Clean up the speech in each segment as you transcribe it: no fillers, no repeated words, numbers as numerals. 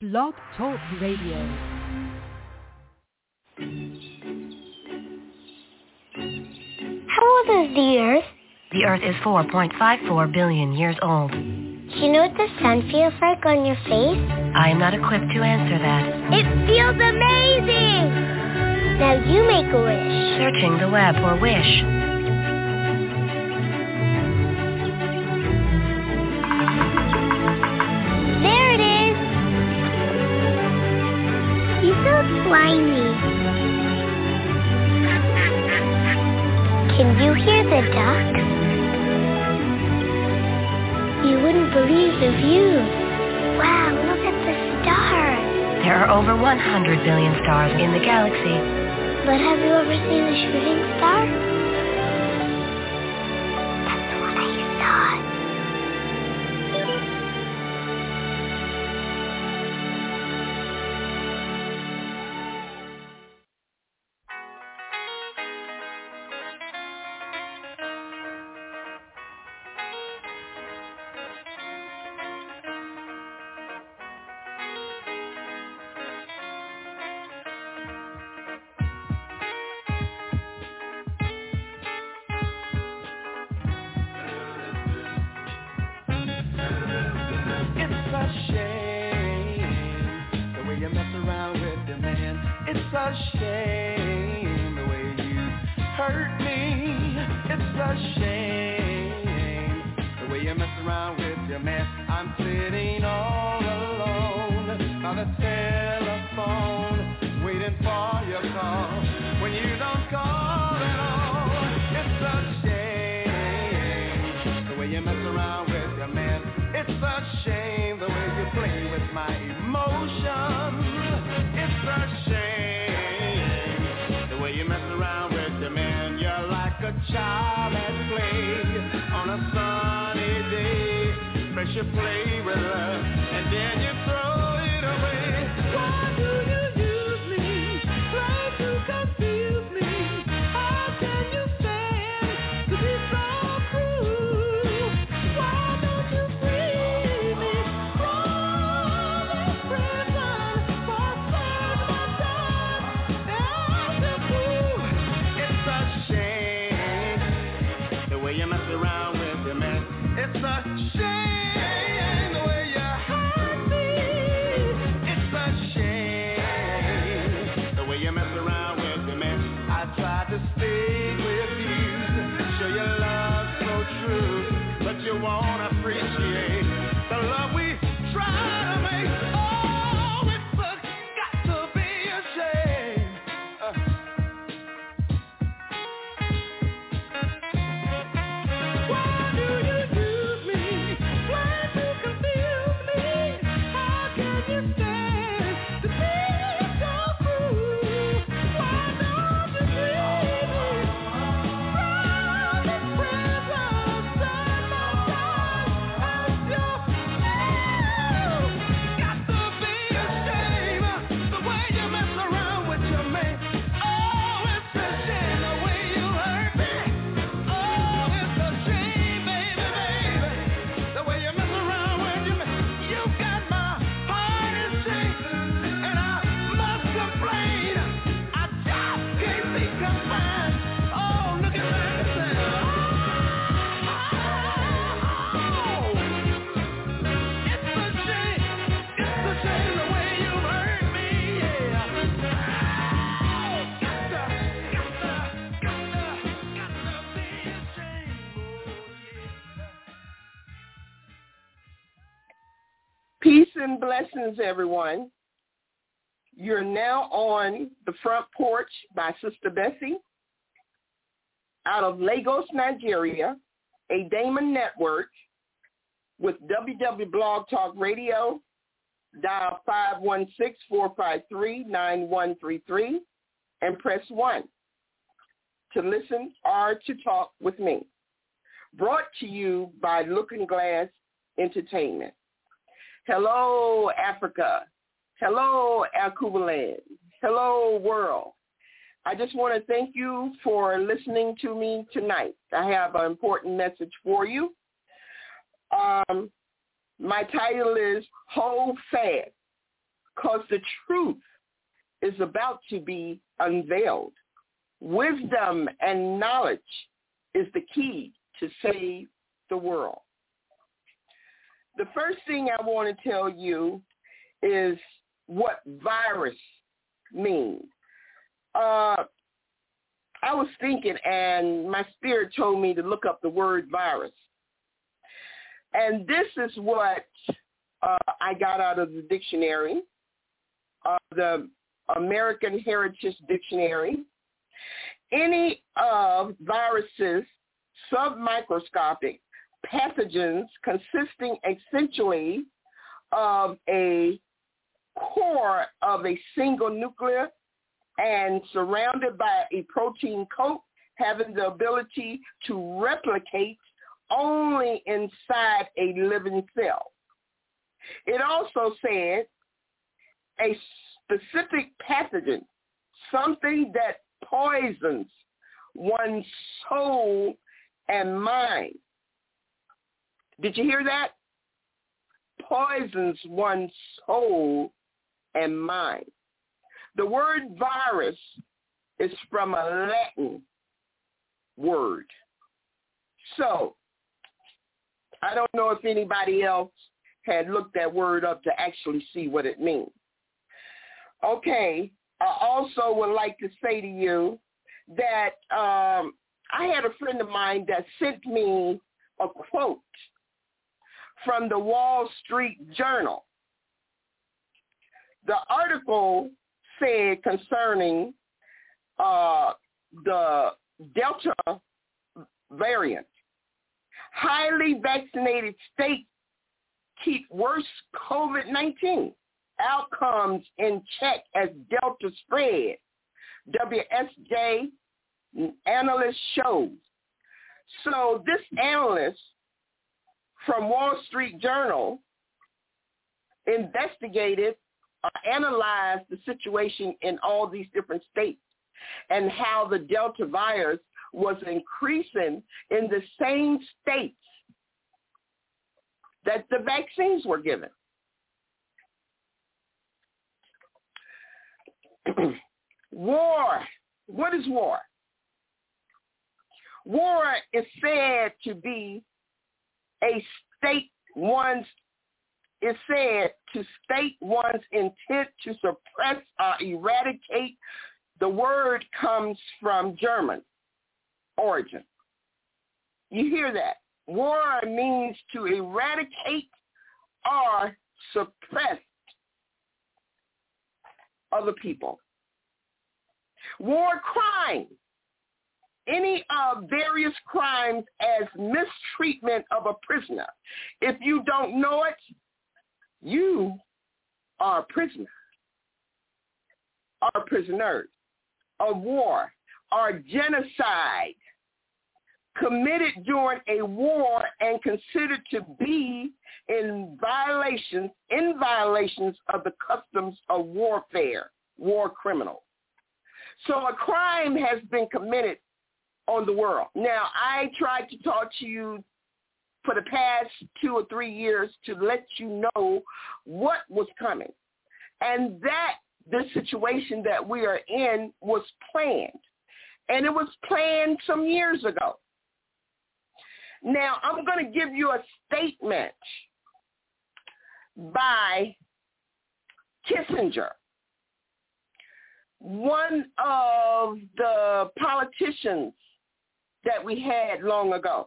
Blog Talk Radio. How old is the Earth? The Earth is 4.54 billion years old. Do you know what the sun feels like on your face? I am not equipped to answer that. It feels amazing! Now you make a wish. Searching the web for wish. There it is! You feel slimy. Can you hear the ducks? You wouldn't believe the view. Wow, look at the stars. There are over 100 billion stars in the galaxy. But have you ever seen a shooting star? That's what I thought. Blessings, everyone. You're now on The Front Porch by Sister Bessie out of Lagos, Nigeria, a Damon network with WW Blog Talk Radio. Dial 516-453-9133 and press 1 to listen or to talk with me. Brought to you by Looking Glass Entertainment. Hello, Africa. Hello, Alcubaland. Hello, world. I just want to thank you for listening to me tonight. I have an important message for you. My title is Hold Fast, because the truth is about to be unveiled. Wisdom and knowledge is the key to save the world. The first thing I want to tell you is what virus means. I was thinking, and my spirit told me to look up the word virus. And this is what I got out of the dictionary, the American Heritage Dictionary. Any of viruses, submicroscopic pathogens consisting essentially of a core of a single nucleus and surrounded by a protein coat, having the ability to replicate only inside a living cell. It also said a specific pathogen, something that poisons one's soul and mind. Did you hear that? Poisons one's soul and mind. The word virus is from a Latin word. So, I don't know if anybody else had looked that word up to actually see what it means. Okay, I also would like to say to you that I had a friend of mine that sent me a quote from the Wall Street Journal. The article said concerning the Delta variant, highly vaccinated states keep worse COVID-19 outcomes in check as Delta spread, WSJ analyst shows. So this analyst from Wall Street Journal investigated or analyzed the situation in all these different states and how the Delta virus was increasing in the same states that the vaccines were given. War. What is war? War is said to be state one's intent to suppress or eradicate. The word comes from German origin. You hear that? War means to eradicate or suppress other people. War crime. Any of various crimes as mistreatment of a prisoner. If you don't know it, you are a prisoner, or prisoners of war, or genocide committed during a war and considered to be in violations of the customs of warfare, war criminal. So a crime has been committed on the world. Now, I tried to talk to you for the past 2 or 3 years to let you know what was coming. And that this situation that we are in was planned. And it was planned some years ago. Now, I'm going to give you a statement by Kissinger, one of the politicians that we had long ago.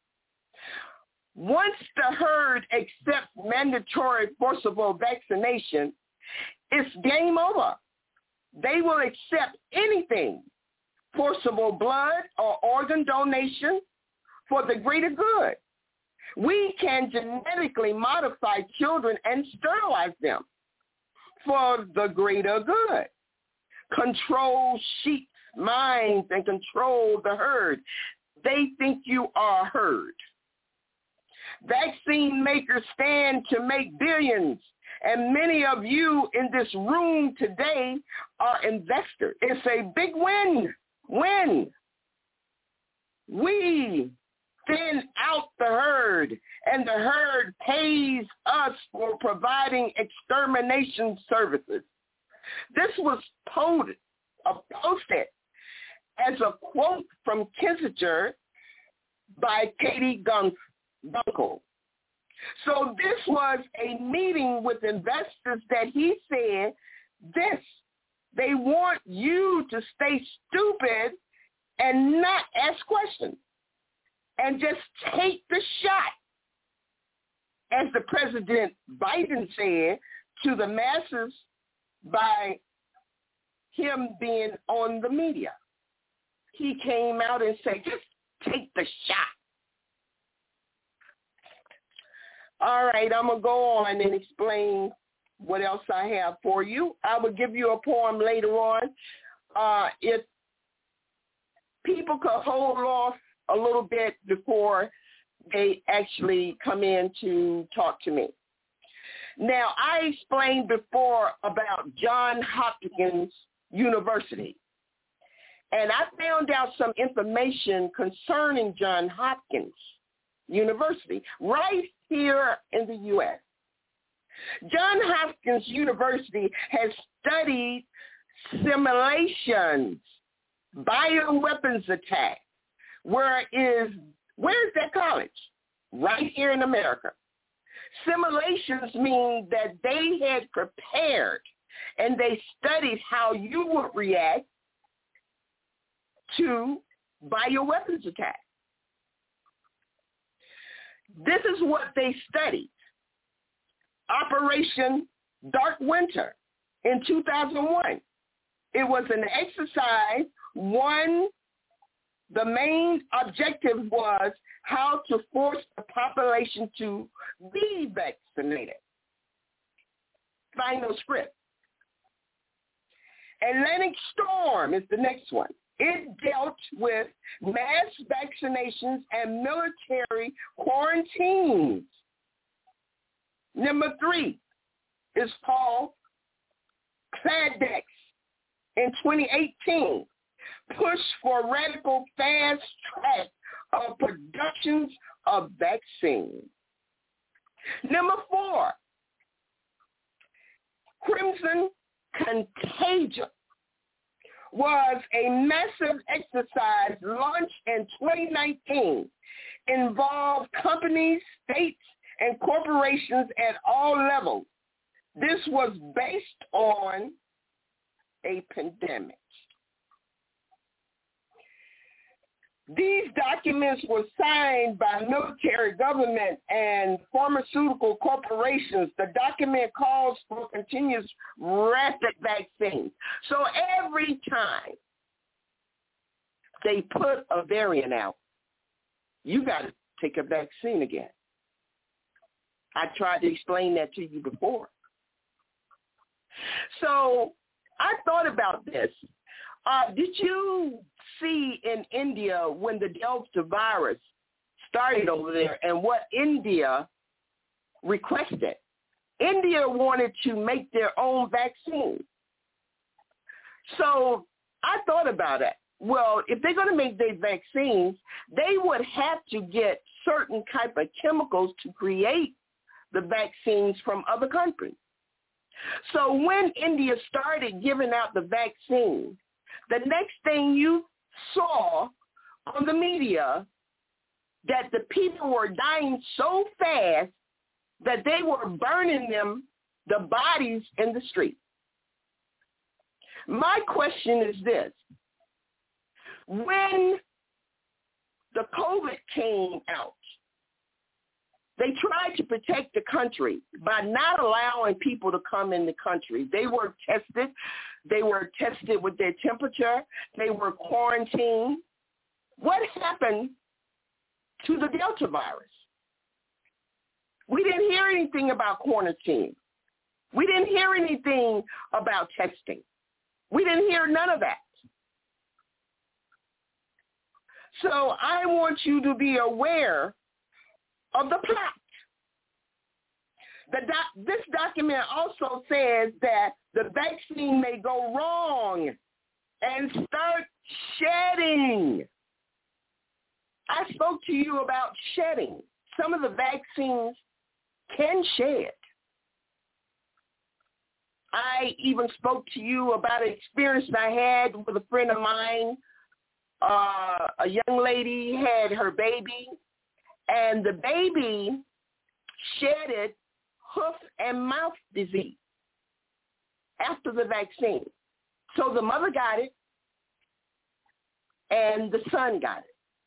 Once the herd accepts mandatory forcible vaccination, it's game over. They will accept anything, forcible blood or organ donation for the greater good. We can genetically modify children and sterilize them for the greater good. Control sheep minds and control the herd. They think you are a herd. Vaccine makers stand to make billions, and many of you in this room today are investors. It's a big win. We thin out the herd, and the herd pays us for providing extermination services. This was posted as a quote from Kissinger by Katie Gunkel. So this was a meeting with investors that he said this. They want you to stay stupid and not ask questions and just take the shot, as the President Biden said to the masses by him being on the media. He came out and said, just take the shot. All right, I'm going to go on and explain what else I have for you. I will give you a poem later on. If people could hold off a little bit before they actually come in to talk to me. Now, I explained before about Johns Hopkins University, and I found out some information concerning Johns Hopkins University right here in the U.S. Johns Hopkins University has studied simulations, bioweapons attacks. Where is that college? Right here in America. Simulations mean that they had prepared and they studied how you would react to bioweapons attacks. This is what they studied. Operation Dark Winter in 2001. It was an exercise. The main objective was how to force the population to be vaccinated. Final script. Atlantic Storm is the next one. It dealt with mass vaccinations and military quarantines. Number 3 is called CLADEX in 2018. Push for radical fast track of productions of vaccines. Number 4, Crimson Contagion was a massive exercise launched in 2019, involved companies, states, and corporations at all levels. This was based on a pandemic. These documents were signed by military, government, and pharmaceutical corporations. The document calls for continuous rapid vaccines. So every time they put a variant out, you got to take a vaccine again. I tried to explain that to you before. So I thought about this. Did you see in India when the Delta virus started over there and what India requested? India wanted to make their own vaccine. So I thought about it. Well, if they're going to make their vaccines, they would have to get certain type of chemicals to create the vaccines from other countries. So when India started giving out the vaccine, the next thing you saw on the media that the people were dying so fast that they were burning the bodies in the street. My question is this. When the COVID came out, they tried to protect the country by not allowing people to come in the country. They were tested. They were tested with their temperature. They were quarantined. What happened to the Delta virus? We didn't hear anything about quarantine. We didn't hear anything about testing. We didn't hear none of that. So I want you to be aware of the plot. This document also says that the vaccine may go wrong and start shedding. I spoke to you about shedding. Some of the vaccines can shed. I even spoke to you about an experience I had with a friend of mine. A young lady had her baby, and the baby shedded hoof and mouth disease after the vaccine. So the mother got it, and the son got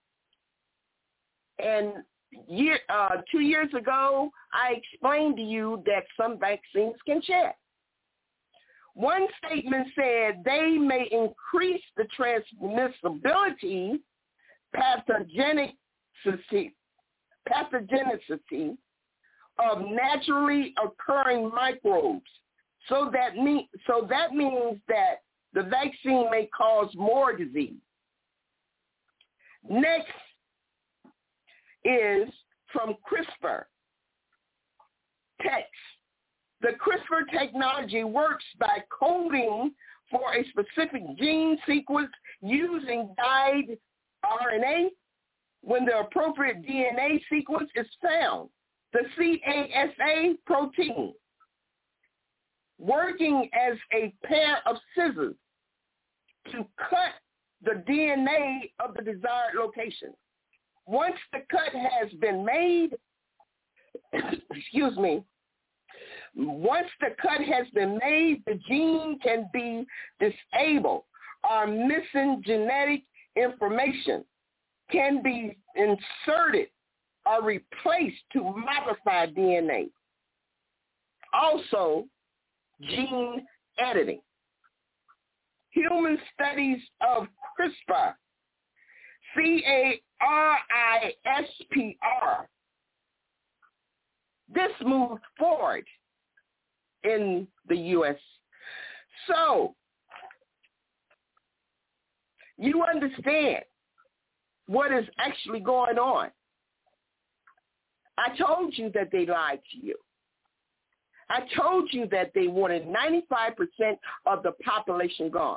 it. And 2 years ago, I explained to you that some vaccines can shed. One statement said they may increase the transmissibility, pathogenicity of naturally occurring microbes. So that means that the vaccine may cause more disease. Next is from CRISPR text. The CRISPR technology works by coding for a specific gene sequence using guide RNA when the appropriate DNA sequence is found. The CASA protein, working as a pair of scissors to cut the DNA of the desired location. Once the cut has been made, once the cut has been made, the gene can be disabled or missing genetic information can be inserted or replaced to modify DNA. Also, gene editing. Human studies of CRISPR, CARISPR, this moved forward in the U.S. So, you understand what is actually going on. I told you that they lied to you. I told you that they wanted 95% of the population gone.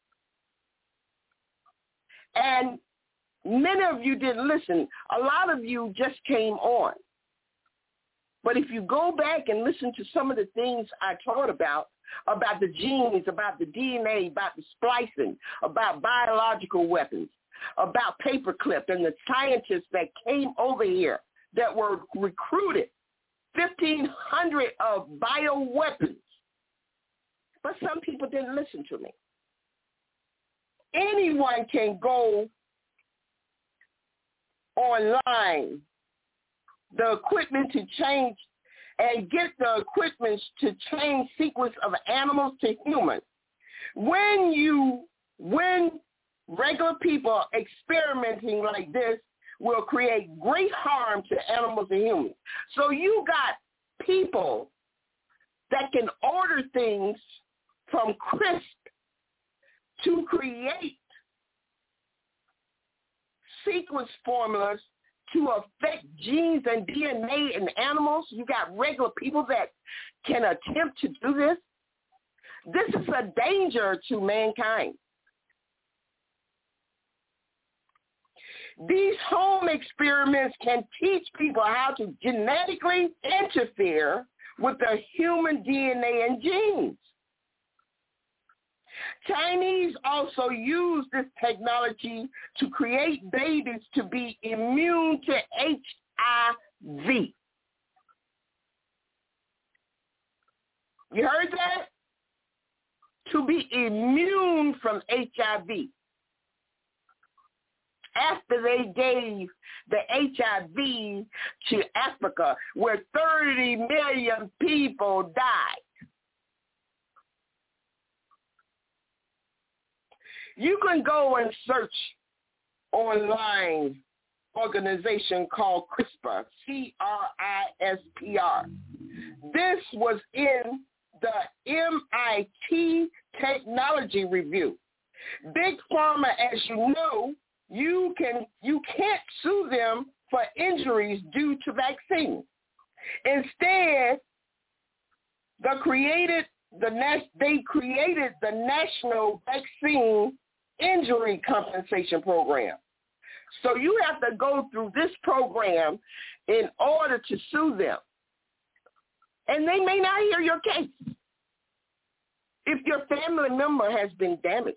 And many of you didn't listen. A lot of you just came on. But if you go back and listen to some of the things I taught about the genes, about the DNA, about the splicing, about biological weapons, about paperclip and the scientists that came over here that were recruited, 1,500 of bioweapons. But some people didn't listen to me. Anyone can go online, the equipment to change, and get the equipment to change sequence of animals to humans. When regular people experimenting like this will create great harm to animals and humans. So you got people that can order things from CRISP to create sequence formulas to affect genes and DNA in animals. You got regular people that can attempt to do this. This is a danger to mankind. These home experiments can teach people how to genetically interfere with the human DNA and genes. Chinese also use this technology to create babies to be immune to HIV. You heard that? To be immune from HIV. After they gave the HIV to Africa, where 30 million people died. You can go and search online organization called CRISPR, CRISPR. This was in the MIT Technology Review. Big Pharma, as you know, you can't sue them for injuries due to vaccines. Instead, they created the National Vaccine Injury Compensation Program. So you have to go through this program in order to sue them. And they may not hear your case if your family member has been damaged.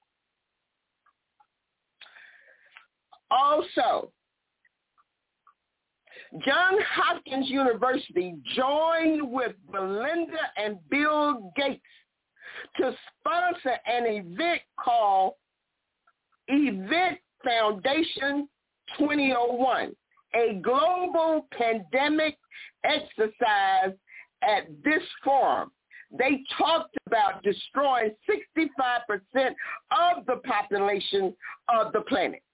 Also, Johns Hopkins University joined with Melinda and Bill Gates to sponsor an event called Event Foundation 2001, a global pandemic exercise. At this forum, they talked about destroying 65% of the population of the planet.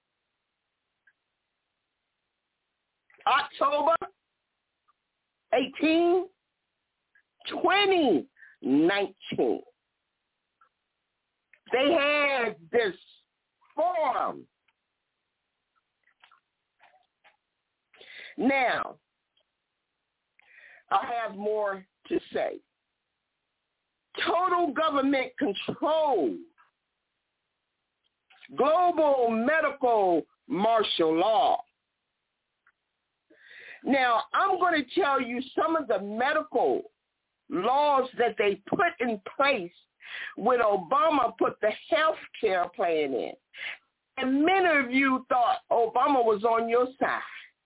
October 18, 2019. They had this forum. Now, I have more to say. Total government control. Global medical martial law. Now, I'm going to tell you some of the medical laws that they put in place when Obama put the health care plan in. And many of you thought Obama was on your side.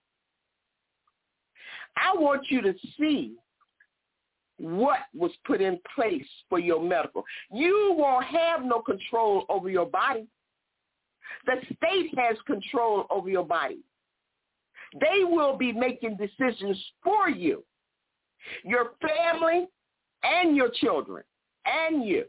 I want you to see what was put in place for your medical. You won't have no control over your body. The state has control over your body. They will be making decisions for you, your family, and your children, and you.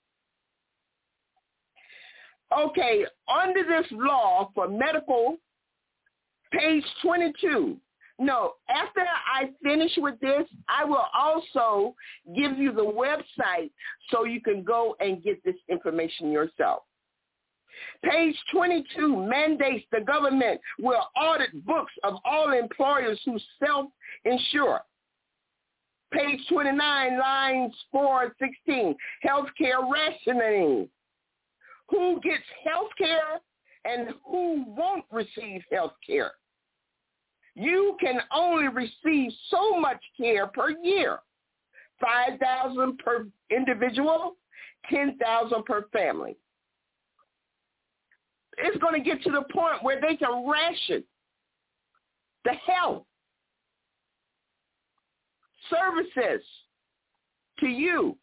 Okay, under this law for medical, page 22. No, after I finish with this, I will also give you the website so you can go and get this information yourself. Page 22 mandates the government will audit books of all employers who self-insure. Page 29, lines 4 and 16, healthcare rationing. Who gets healthcare and who won't receive healthcare? You can only receive so much care per year, $5,000 per individual, $10,000 per family. It's going to get to the point where they can ration the health services to you.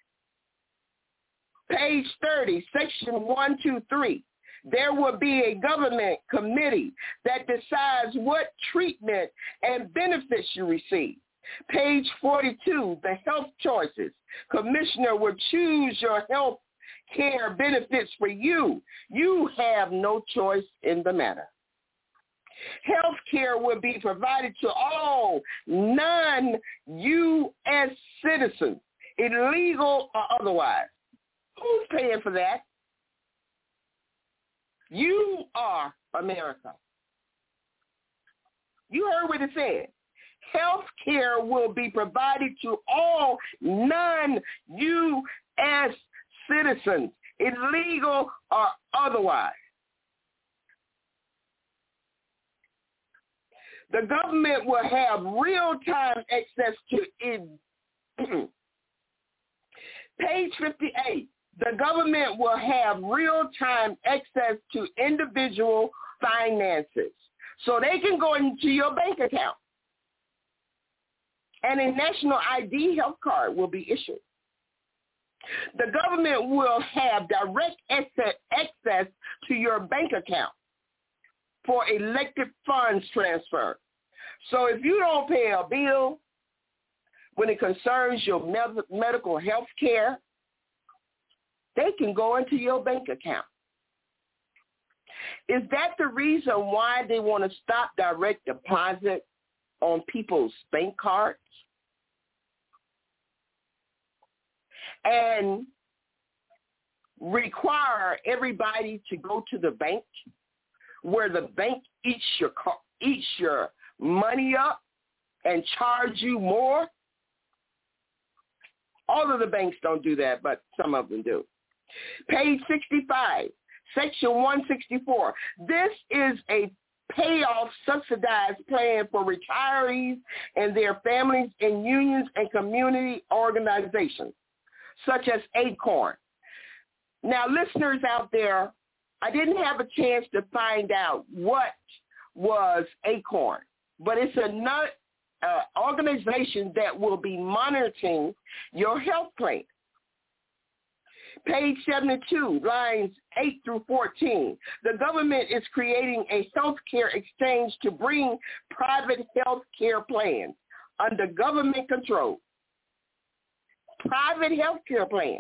Page 30, section 123. There will be a government committee that decides what treatment and benefits you receive. Page 42, the health choices. Commissioner will choose your health care benefits for you. You have no choice in the matter. Health care will be provided to all non-U.S. citizens, illegal or otherwise. Who's paying for that? You are America. You heard what it said. Health care will be provided to all non-U.S. citizens, illegal or otherwise. The government will have real-time access to it. Page 58. The government will have real-time access to individual finances. So they can go into your bank account. And a national ID health card will be issued. The government will have direct access to your bank account for elected funds transfer. So if you don't pay a bill when it concerns your medical health care, they can go into your bank account. Is that the reason why they want to stop direct deposit on people's bank cards? And require everybody to go to the bank where the bank eats your money up and charge you more? All of the banks don't do that, but some of them do. Page 65. Section 164. This is a payoff subsidized plan for retirees and their families in unions and community organizations, such as ACORN. Now, listeners out there, I didn't have a chance to find out what was ACORN, but it's another organization that will be monitoring your health plan. Page 72, lines 8 through 14. The government is creating a health care exchange to bring private health care plans under government control. Private health care plans.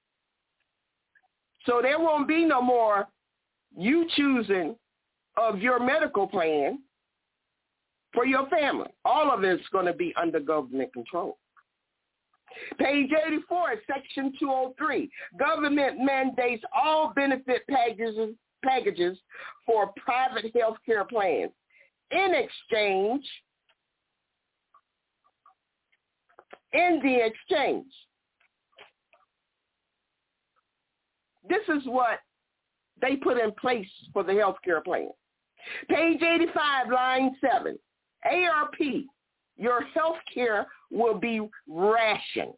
So there won't be no more you choosing of your medical plan for your family. All of it's going to be under government control. Page 84, Section 203. Government mandates all benefit packages for private health care plans. In the exchange, this is what they put in place for the health care plan. Page 85, line 7. ARP, your health care will be rationed.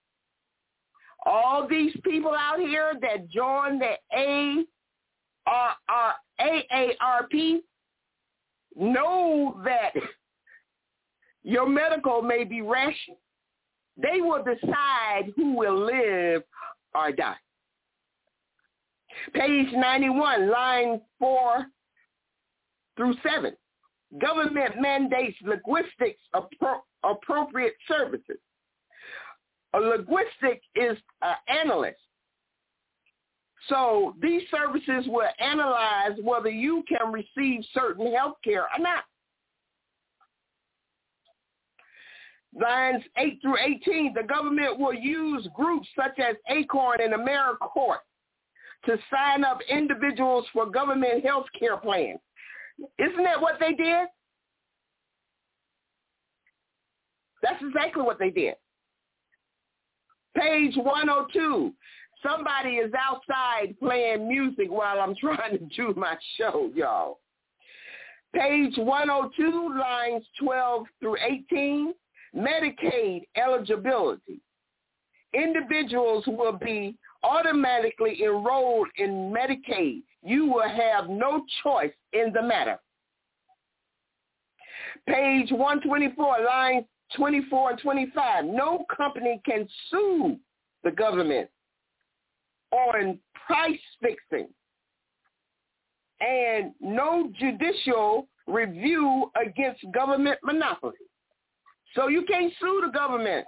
All these people out here that join the AARP know that your medical may be rationed. They will decide who will live or die. Page 91, line 4 through 7. Government mandates linguistics appropriate services. A linguistic is an analyst. So these services will analyze whether you can receive certain health care or not. Lines 8 through 18, the government will use groups such as ACORN and AmeriCorps to sign up individuals for government health care plans. Isn't that what they did? That's exactly what they did. Page 102. Somebody is outside playing music while I'm trying to do my show, y'all. Page 102, lines 12 through 18. Medicaid eligibility. Individuals will be automatically enrolled in Medicaid. You will have no choice in the matter. Page 124, lines 24 and 25. No company can sue the government on price fixing, and no judicial review against government monopoly. So you can't sue the government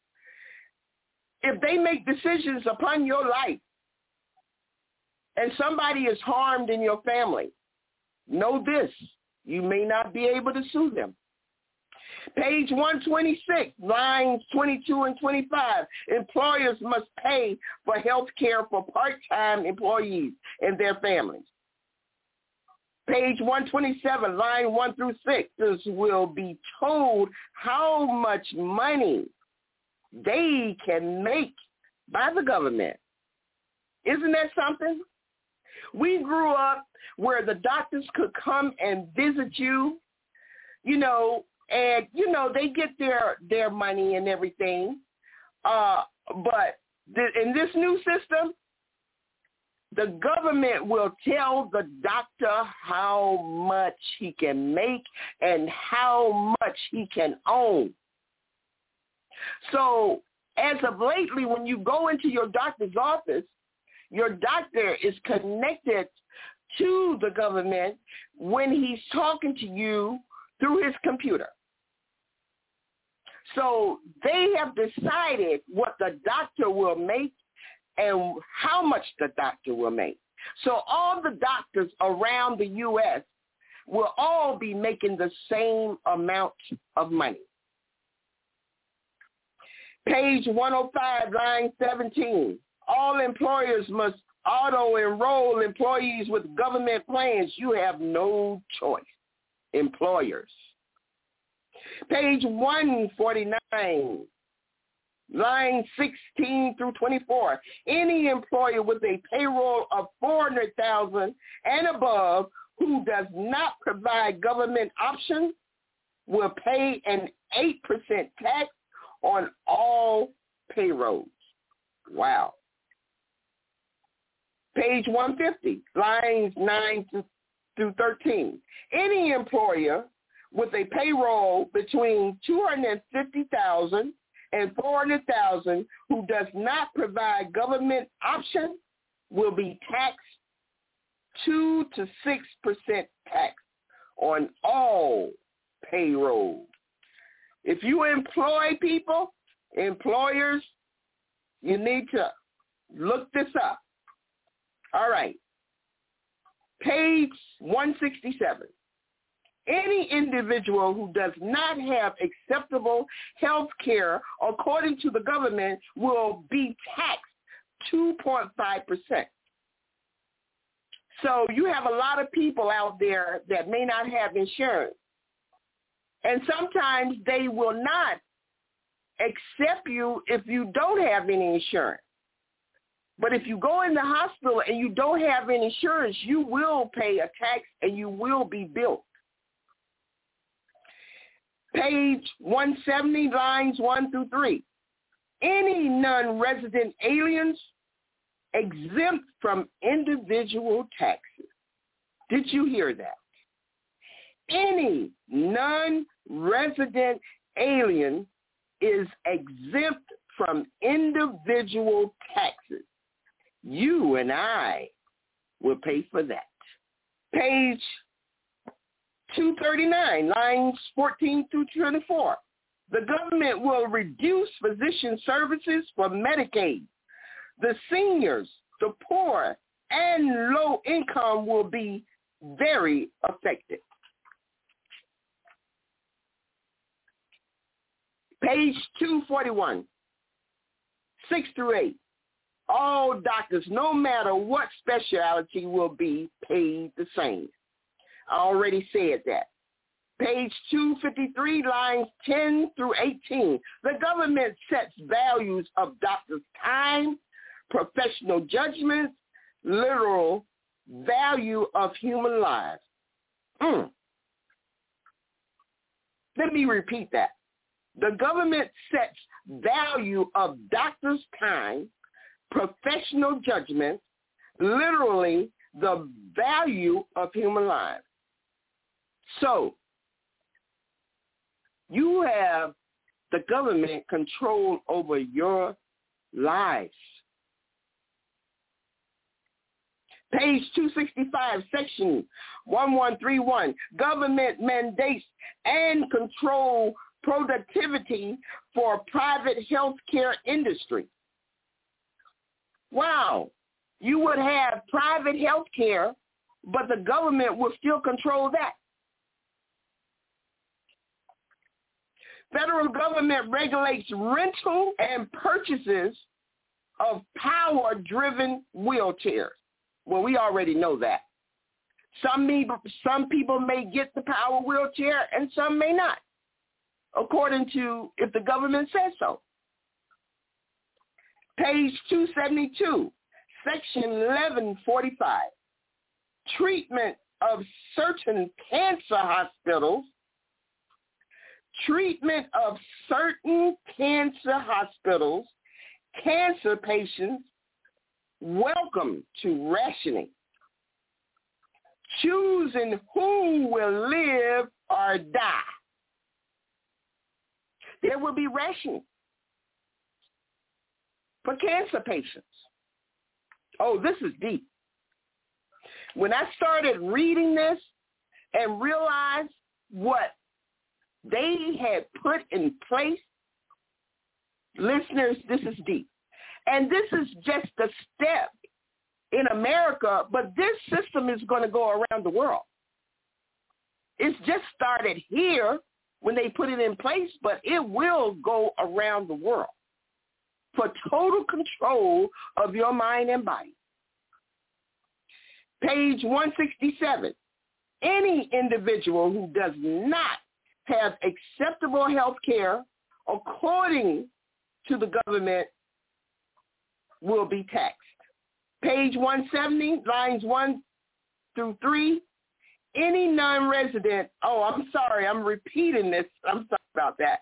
if they make decisions upon your life and somebody is harmed in your family. Know this, you may not be able to sue them. Page 126, lines 22 and 25. Employers must pay for health care for part-time employees and their families. Page 127, line 1 through 6, will be told how much money they can make by the government. Isn't that something? We grew up where the doctors could come and visit you, and, they get their money and everything. But in this new system, the government will tell the doctor how much he can make and how much he can own. So as of lately, when you go into your doctor's office, your doctor is connected to the government when he's talking to you through his computer. So they have decided what the doctor will make and how much the doctor will make. So all the doctors around the U.S. will all be making the same amount of money. Page 105, line 17. All employers must auto-enroll employees with government plans. You have no choice. Employers. Page 149, Line 16 through 24. Any employer with a payroll of $400,000 and above who does not provide government options will pay an 8% tax on all payrolls. Wow. Page 150, lines 9 through 13. Any employer with a payroll between $250,000 and $400,000 who does not provide government option will be taxed 2 to 6% tax on all payroll. If you employ people, employers, you need to look this up. All right. Page 167. Any individual who does not have acceptable health care according to the government will be taxed 2.5%. So you have a lot of people out there that may not have insurance. And sometimes they will not accept you if you don't have any insurance. But if you go in the hospital and you don't have any insurance, you will pay a tax and you will be billed. Page 170, lines 1 through 3. Any non-resident aliens exempt from individual taxes. Did you hear that? Any non-resident alien is exempt from individual taxes. You and I will pay for that. Page 239, lines 14 through 24. The government will reduce physician services for Medicaid. The seniors, the poor, and low income will be very affected. Page 241, 6 through 8. All doctors, no matter what specialty, will be paid the same. I already said that. Page 253, lines 10 through 18. The government sets values of doctors' time, professional judgments, literal value of human lives. Let me repeat that. The government sets value of doctors' time, professional judgments, literally the value of human lives. So, you have the government control over your lives. Page 265, section 1131, government mandates and control productivity for private healthcare industry. Wow, you would have private healthcare, but the government will still control that. Federal government regulates rental and purchases of power-driven wheelchairs. Well, we already know that. Some people may get the power wheelchair and some may not, according to if the government says so. Page 272, section 1145, treatment of certain cancer hospitals. Treatment of certain cancer hospitals, cancer patients, welcome to rationing. Choosing who will live or die. There will be rationing for cancer patients. Oh, this is deep. When I started reading this and realized what they had put in place, listeners, this is deep. And this is just a step in America, but this system is going to go around the world. It's just started here when they put it in place, but it will go around the world for total control of your mind and body. Page 167. Any individual who does not have acceptable health care according to the government will be taxed. Page 170, lines 1 through 3. Any non-resident, I'm sorry, I'm repeating this. I'm sorry about that.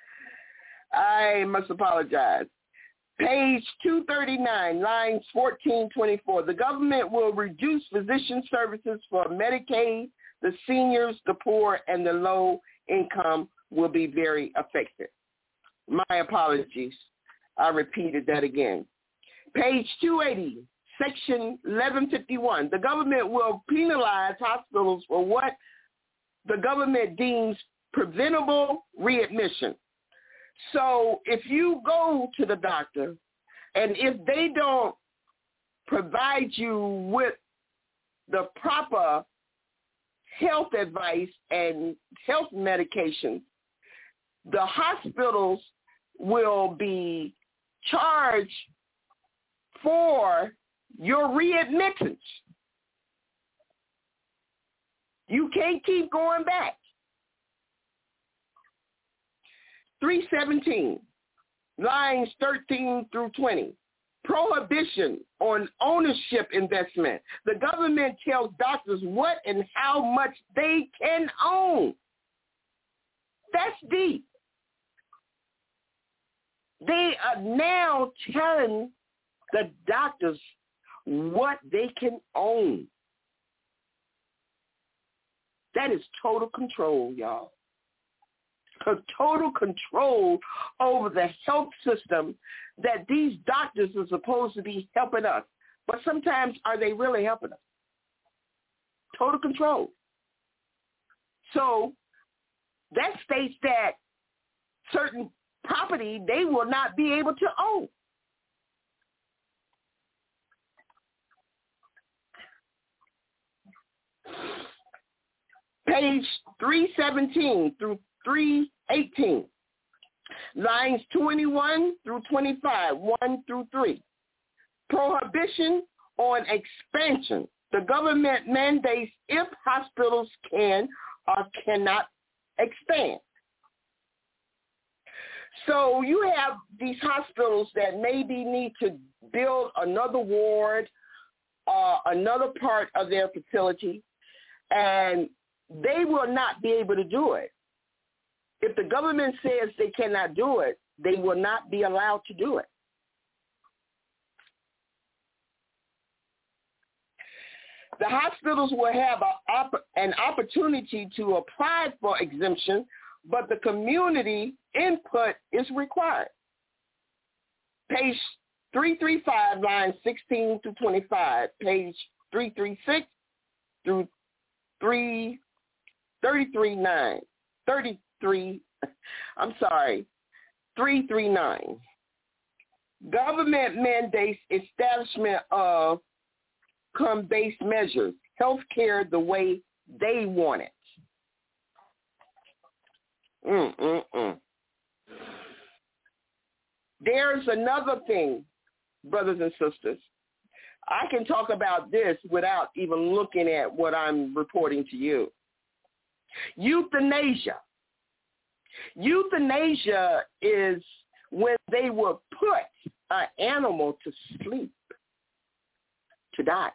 I must apologize. Page 239, lines 14-24. The government will reduce physician services for Medicaid. The seniors, the poor, and the low income will be very affected. My apologies. I repeated that again. Page 280, section 1151. The government will penalize hospitals for what the government deems preventable readmission. So if you go to the doctor and if they don't provide you with the proper health advice and health medication, the hospitals will be charged for your readmittance. You can't keep going back. 317, lines 13 through 20. Prohibition on ownership investment. The government tells doctors what and how much they can own. That's deep. They are now telling the doctors what they can own. That is total control, y'all. Total control over the health system that these doctors are supposed to be helping us. But sometimes, are they really helping us? Total control. So that states that certain property they will not be able to own. Page 317 through 318, lines 21 through 25, 1 through 3. Prohibition on expansion. The government mandates if hospitals can or cannot expand. So you have these hospitals that maybe need to build another ward or another part of their facility, and they will not be able to do it. If the government says they cannot do it, they will not be allowed to do it. The hospitals will have an opportunity to apply for exemption, but the community input is required. Page 335, lines 16 to 25. Page 336 through 339. Government mandates establishment of income-based measures, health care the way they want it. There's another thing, brothers and sisters. I can talk about this without even looking at what I'm reporting to you. Euthanasia. Euthanasia is when they will put an animal to sleep, to die.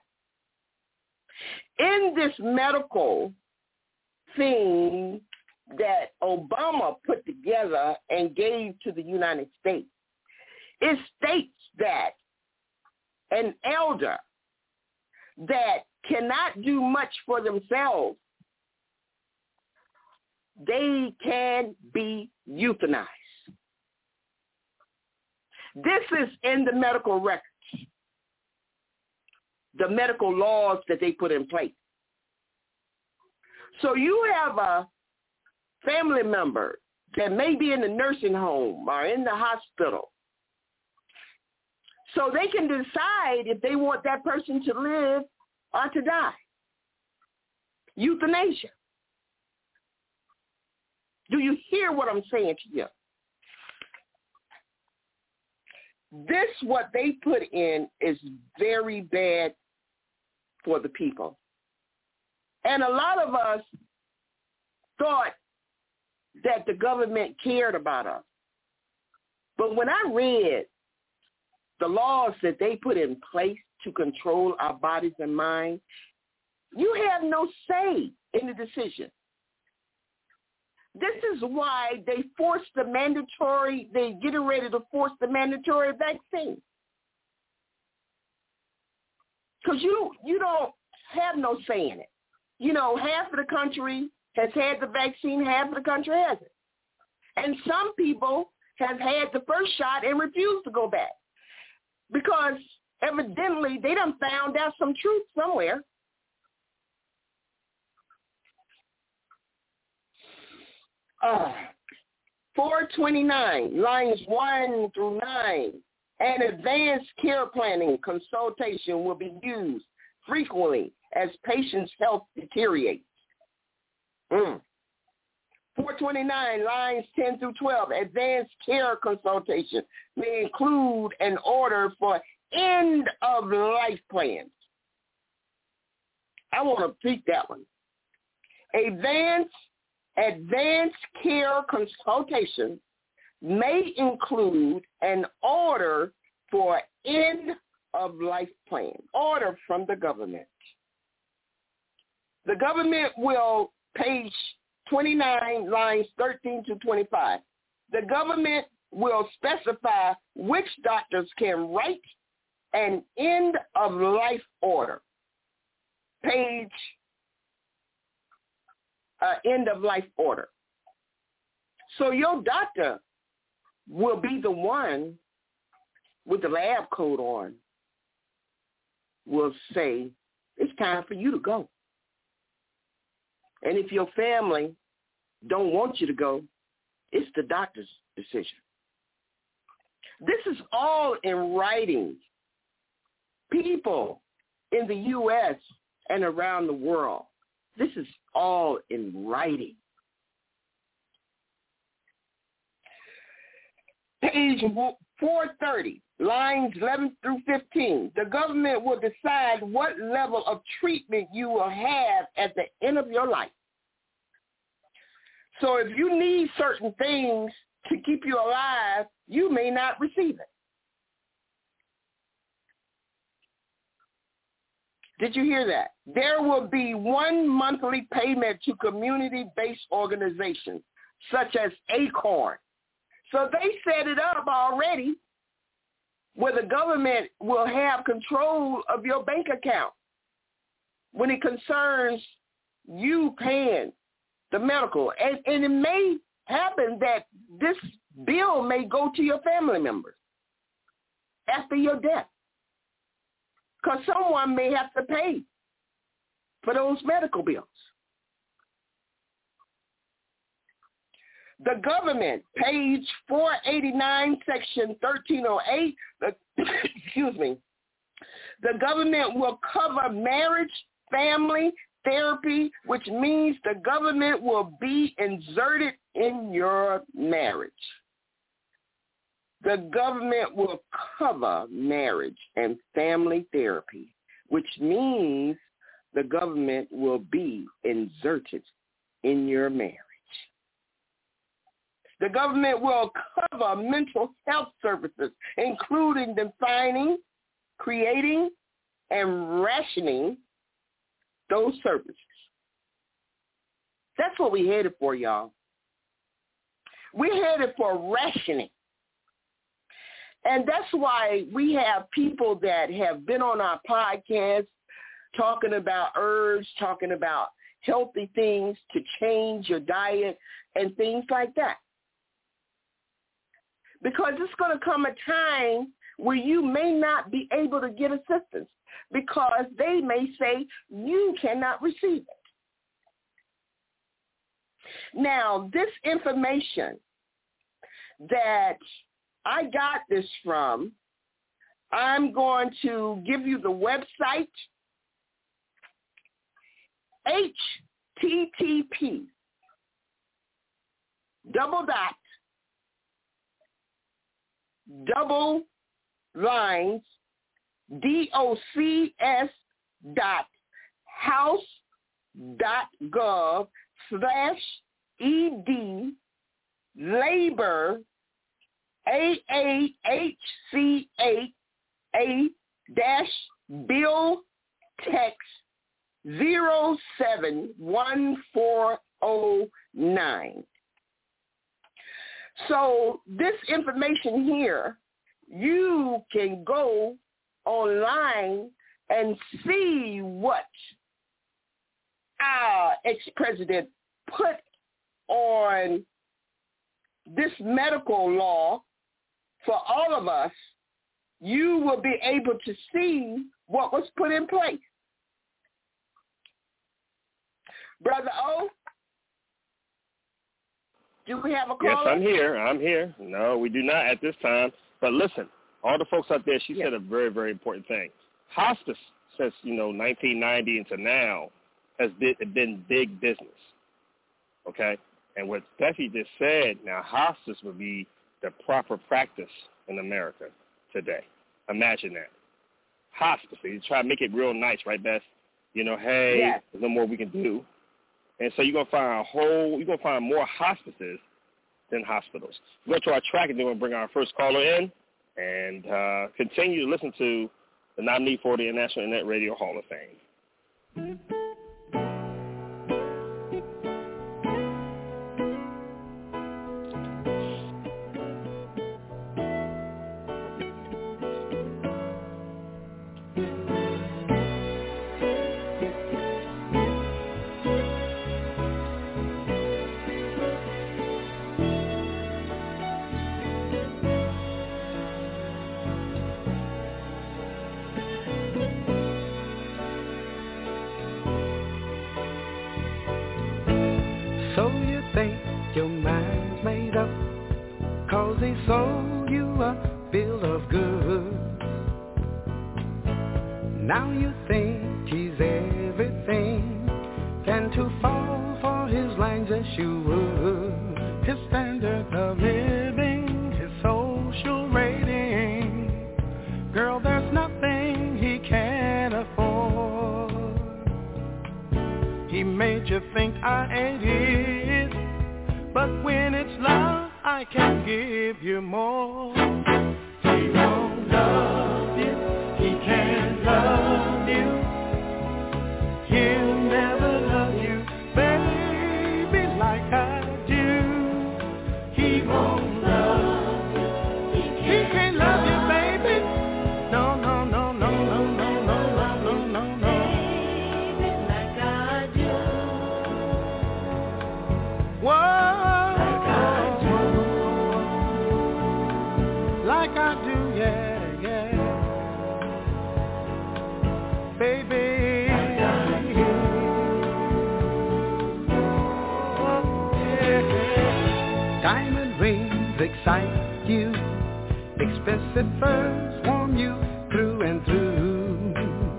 In this medical thing that Obama put together and gave to the United States, it states that an elder that cannot do much for themselves, they can be euthanized. This is in the medical records, the medical laws that they put in place. So you have a family member that may be in the nursing home or in the hospital. So they can decide if they want that person to live or to die. Euthanasia. Do you hear what I'm saying to you? This, what they put in, is very bad for the people. And a lot of us thought that the government cared about us. But when I read the laws that they put in place to control our bodies and minds, you have no say in the decision. This is why they getting ready to force the mandatory vaccine. Because you don't have no say in it. You know, half of the country has had the vaccine, half of the country hasn't. And some people have had the first shot and refused to go back because evidently they done found out some truth somewhere. Uh, 429, lines 1 through 9. An advanced care planning consultation will be used frequently as patients' health deteriorates. 429, lines 10 through 12. Advanced care consultation may include an order for end-of-life plans. I want to repeat that one. Advanced care consultation may include an order for end-of-life plan, order from the government. The government will, page 29, lines 13 to 25. The government will specify which doctors can write an end-of-life order. Page end-of-life order. So your doctor will be the one with the lab coat on, will say, it's time for you to go. And if your family don't want you to go, it's the doctor's decision. This is all in writing. People in the U.S. and around the world, this is all in writing. Page 430, lines 11 through 15. The government will decide what level of treatment you will have at the end of your life. So if you need certain things to keep you alive, you may not receive it. Did you hear that? There will be one monthly payment to community-based organizations, such as ACORN. So they set it up already where the government will have control of your bank account when it concerns you paying the medical. And it may happen that this bill may go to your family members after your death, because someone may have to pay for those medical bills. The government, page 489, section 1308, the government will cover marriage, family, therapy, which means the government will be inserted in your marriage. The government will cover marriage and family therapy, which means the government will be inserted in your marriage. The government will cover mental health services, including defining, creating, and rationing those services. That's what we headed for, y'all. We're headed for rationing. And that's why we have people that have been on our podcast talking about herbs, talking about healthy things to change your diet and things like that. Because it's going to come a time where you may not be able to get assistance because they may say you cannot receive it. Now, this information that I got this from, I'm going to give you the website, http:// docs.house.gov/ed labor AAHCA-Bill text 071409. So this information here, you can go online and see what our ex-president put on this medical law for all of us. You will be able to see what was put in place. Brother O, do we have a caller? Yes, I'm here. No, we do not at this time. But listen, all the folks out there, she said a very, very important thing. Hospice, since, 1990 into now, has been big business, okay? And what Steffi just said, now hospice would be the proper practice in America today. Imagine that. Hospice, you try to make it real nice, right, Beth? There's no more we can do. And so you're gonna find more hospices than hospitals. We'll go to our track and then we'll bring our first caller in and continue to listen to the nominee for the International Internet Radio Hall of Fame. Sold you a bill of goods. Now you think he's everything, and to fall for his lines as you would. His standard of living, his social rating, girl, there's nothing he can't afford. He made you think I ain't it, but when it's love, I can give you more. He won't love you, he can't love you. He'll never love you, baby, like I do. He won't love you, he can't love you, baby. No, no, no, no, no, no, no, no, no, no, no. Baby, like I do. Whoa. Like I do, yeah, yeah, baby. Diamond rings excite you, expensive furs warm you through and through.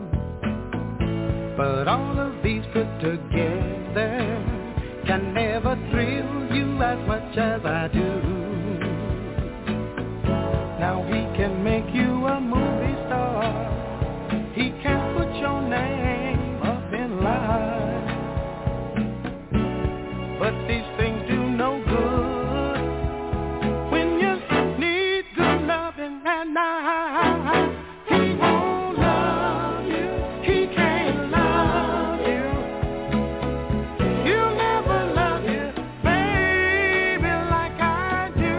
But all of these put together can never thrill you as much as I do. Now he can make you a movie star. He can put your name up in lights. But these things do no good when you need good loving at night. He won't love you, he can't love you. He'll never love you, baby, like I do.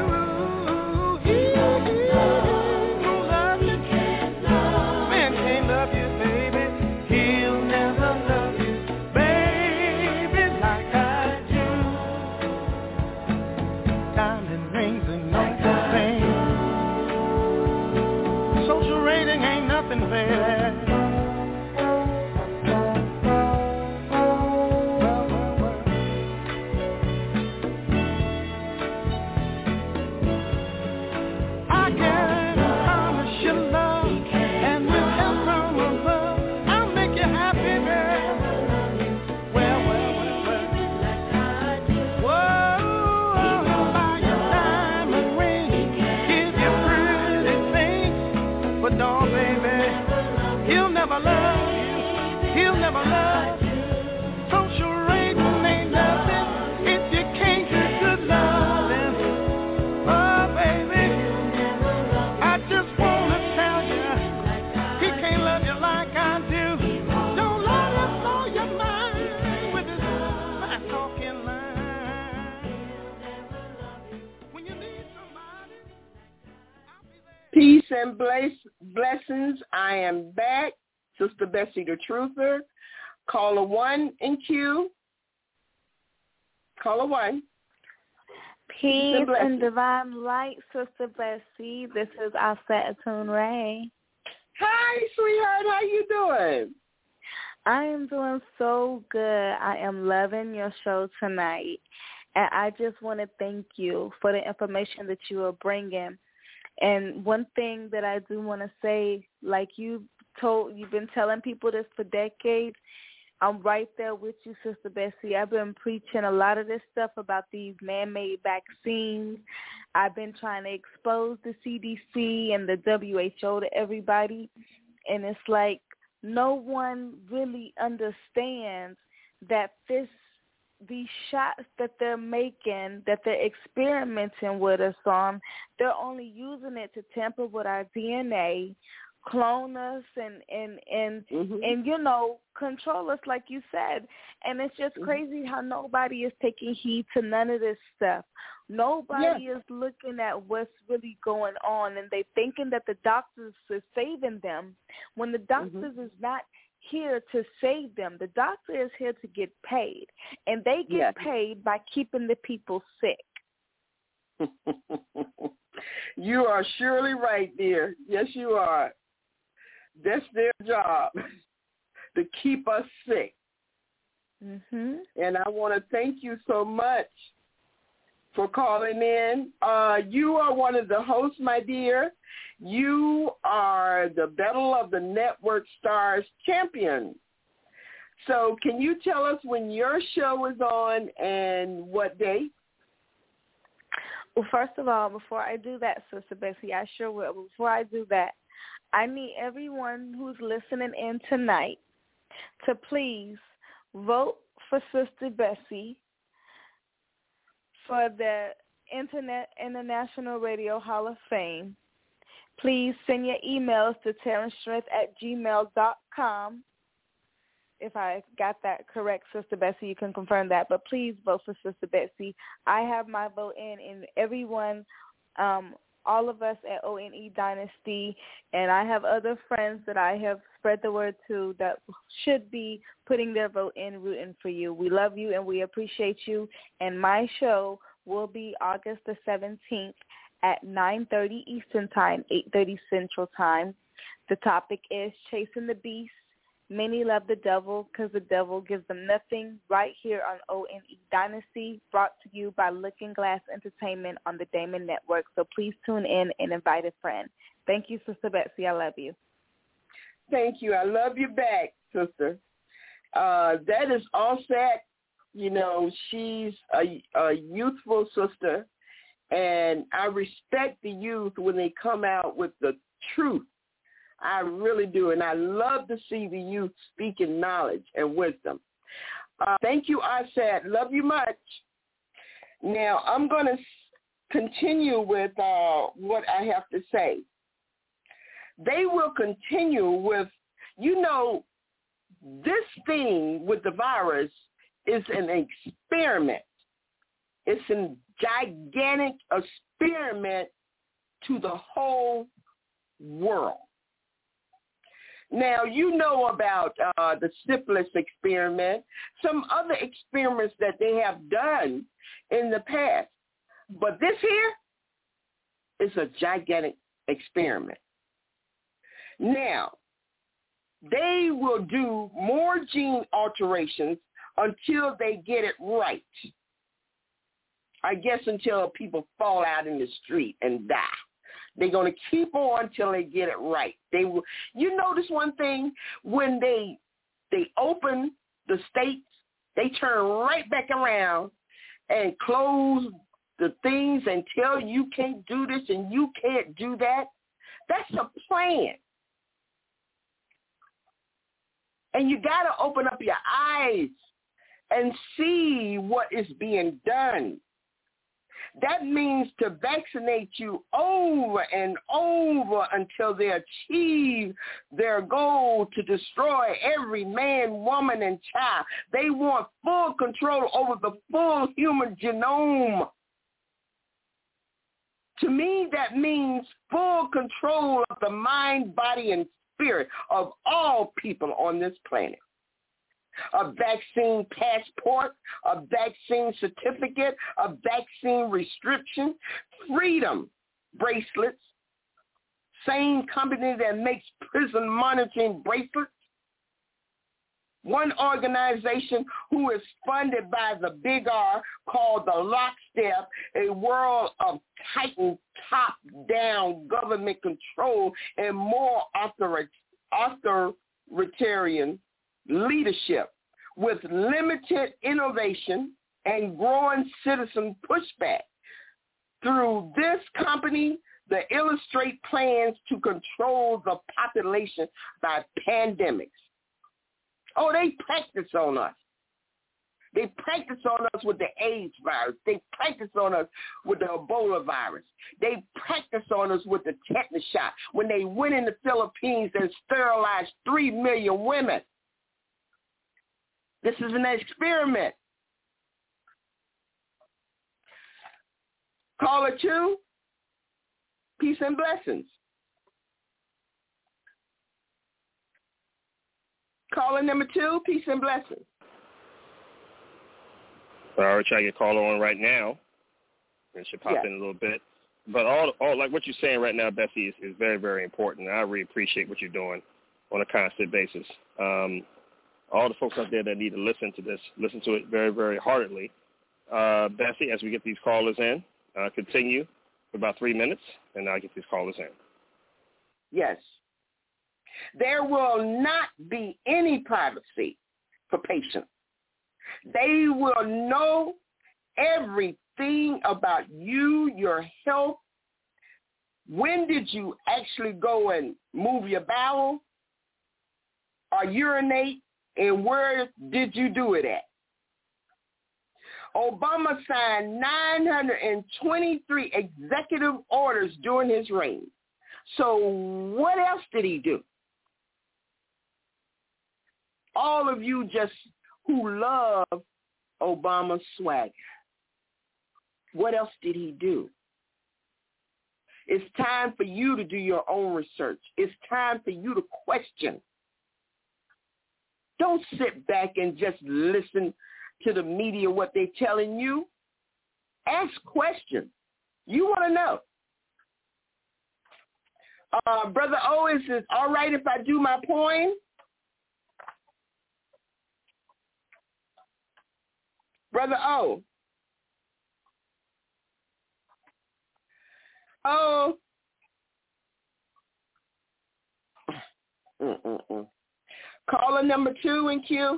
and blessings. I am back. Sister Bessie the Truther. Caller 1 in queue. Caller 1. Peace and divine light, Sister Bessie. This is Aset Atun Ray. Hi, sweetheart. How you doing? I am doing so good. I am loving your show tonight. And I just want to thank you for the information that you are bringing. And one thing that I do want to say, like you've been telling people this for decades, I'm right there with you, Sister Bessie. I've been preaching a lot of this stuff about these man-made vaccines. I've been trying to expose the CDC and the WHO to everybody. And it's like no one really understands that these shots that they're making, that they're experimenting with us on, they're only using it to tamper with our DNA, clone us, and you know, control us like you said. And it's just crazy how nobody is taking heed to none of this stuff. Nobody is looking at what's really going on, and they thinking that the doctors are saving them when the doctors is not here to save them. The doctor is here to get paid, and they get paid by keeping the people sick. You are surely right, dear. Yes, you are. That's their job, to keep us sick. And I want to thank you so much for calling in. You are one of the hosts, my dear. You are the Battle of the Network Stars champion. So can you tell us when your show is on and what date? Well, first of all, before I do that, Sister Bessie, I sure will. Before I do that, I need everyone who's listening in tonight to please vote for Sister Bessie for the International Radio Hall of Fame. Please send your emails to TerrenceStrength@gmail.com. If I got that correct, Sister Bessie, you can confirm that. But please vote for Sister Bessie. I have my vote in, and everyone, all of us at ONE Dynasty, and I have other friends that I have spread the word to that should be putting their vote in, rooting for you. We love you and we appreciate you. And my show will be August the 17th at 9:30 Eastern Time, 8:30 Central Time. The topic is Chasing the Beast. Many love the devil because the devil gives them nothing, right here on ONE Dynasty, brought to you by Looking Glass Entertainment on the Damon Network. So please tune in and invite a friend. Thank you, Sister Betsy. I love you. Thank you. I love you back, sister. That is all set. You know, she's a youthful sister, and I respect the youth when they come out with the truth. I really do, and I love to see the youth speaking knowledge and wisdom. Thank you, Aset. Love you much. Now, I'm going to continue with what I have to say. They will continue with, you know, this thing with the virus is an experiment. It's a gigantic experiment to the whole world. Now, you know about the syphilis experiment, some other experiments that they have done in the past. But this here is a gigantic experiment. Now, they will do more gene alterations until they get it right. I guess until people fall out in the street and die. They're going to keep on until they get it right. They will. You notice one thing, when they open the states, they turn right back around and close the things and tell you can't do this and you can't do that. That's a plan. And you got to open up your eyes and see what is being done. That means to vaccinate you over and over until they achieve their goal to destroy every man, woman, and child. They want full control over the full human genome. To me, that means full control of the mind, body, and spirit of all people on this planet. A vaccine passport, a vaccine certificate, a vaccine restriction, freedom bracelets, same company that makes prison monitoring bracelets. One organization who is funded by the Big R called the Lockstep, a world of tightened top-down government control and more authoritarian leadership with limited innovation and growing citizen pushback. Through this company, they illustrate plans to control the population by pandemics. Oh, they practice on us. They practice on us with the AIDS virus. They practice on us with the Ebola virus. They practice on us with the tetanus shot when they went in the Philippines and sterilized 3 million women. This is an experiment. Caller 2, peace and blessings. Caller number 2, peace and blessings. All right, try to get caller on right now. And she'll pop in a little bit. But all like what you're saying right now, Bessie, is very, very important. I really appreciate what you're doing on a constant basis. All the folks out there that need to listen to this, listen to it very, very heartedly. Bessie, as we get these callers in, continue for about 3 minutes, and I'll get these callers in. Yes. There will not be any privacy for patients. They will know everything about you, your health. When did you actually go and move your bowel or urinate, and where did you do it at? Obama signed 923 executive orders during his reign. So what else did he do? All of you just who love Obama's swag, what else did he do? It's time for you to do your own research. It's time for you to question. Don't sit back and just listen to the media, what they're telling you. Ask questions. You want to know. Brother O, is it all right if I do my poem? Brother O. Oh. Caller number 2 in queue.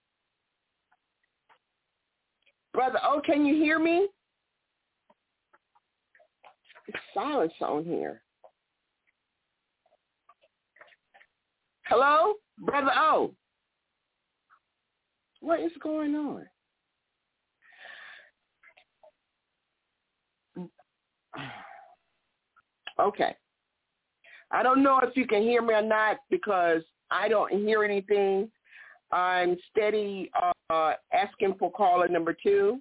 Brother O, can you hear me? It's silence on here. Hello? Brother O. What is going on? Okay. I don't know if you can hear me or not because I don't hear anything. I'm steady asking for caller number 2.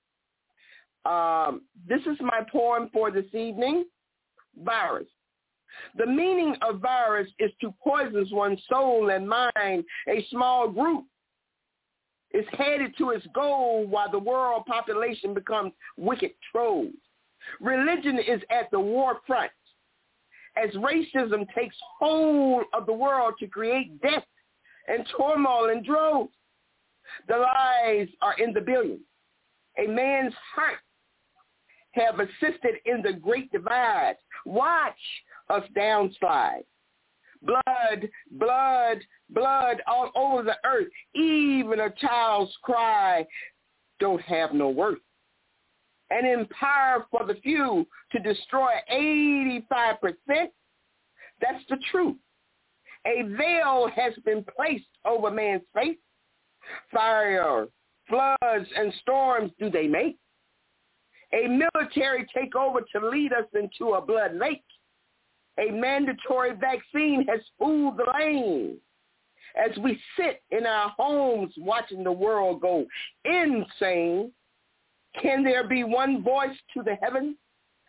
This is my poem for this evening, Virus. The meaning of virus is to poison one's soul and mind. A small group is headed to its goal while the world population becomes wicked trolls. Religion is at the war front as racism takes hold of the world to create death and turmoil in droves. The lies are in the billions. A man's heart have assisted in the great divide. Watch us downslide. Blood, blood, blood all over the earth. Even a child's cry don't have no worth. An empire for the few to destroy 85%. That's the truth. A veil has been placed over man's face. Fire, floods, and storms do they make. A military takeover to lead us into a blood lake. A mandatory vaccine has fooled the lane. As we sit in our homes watching the world go insane, can there be one voice to the heavens?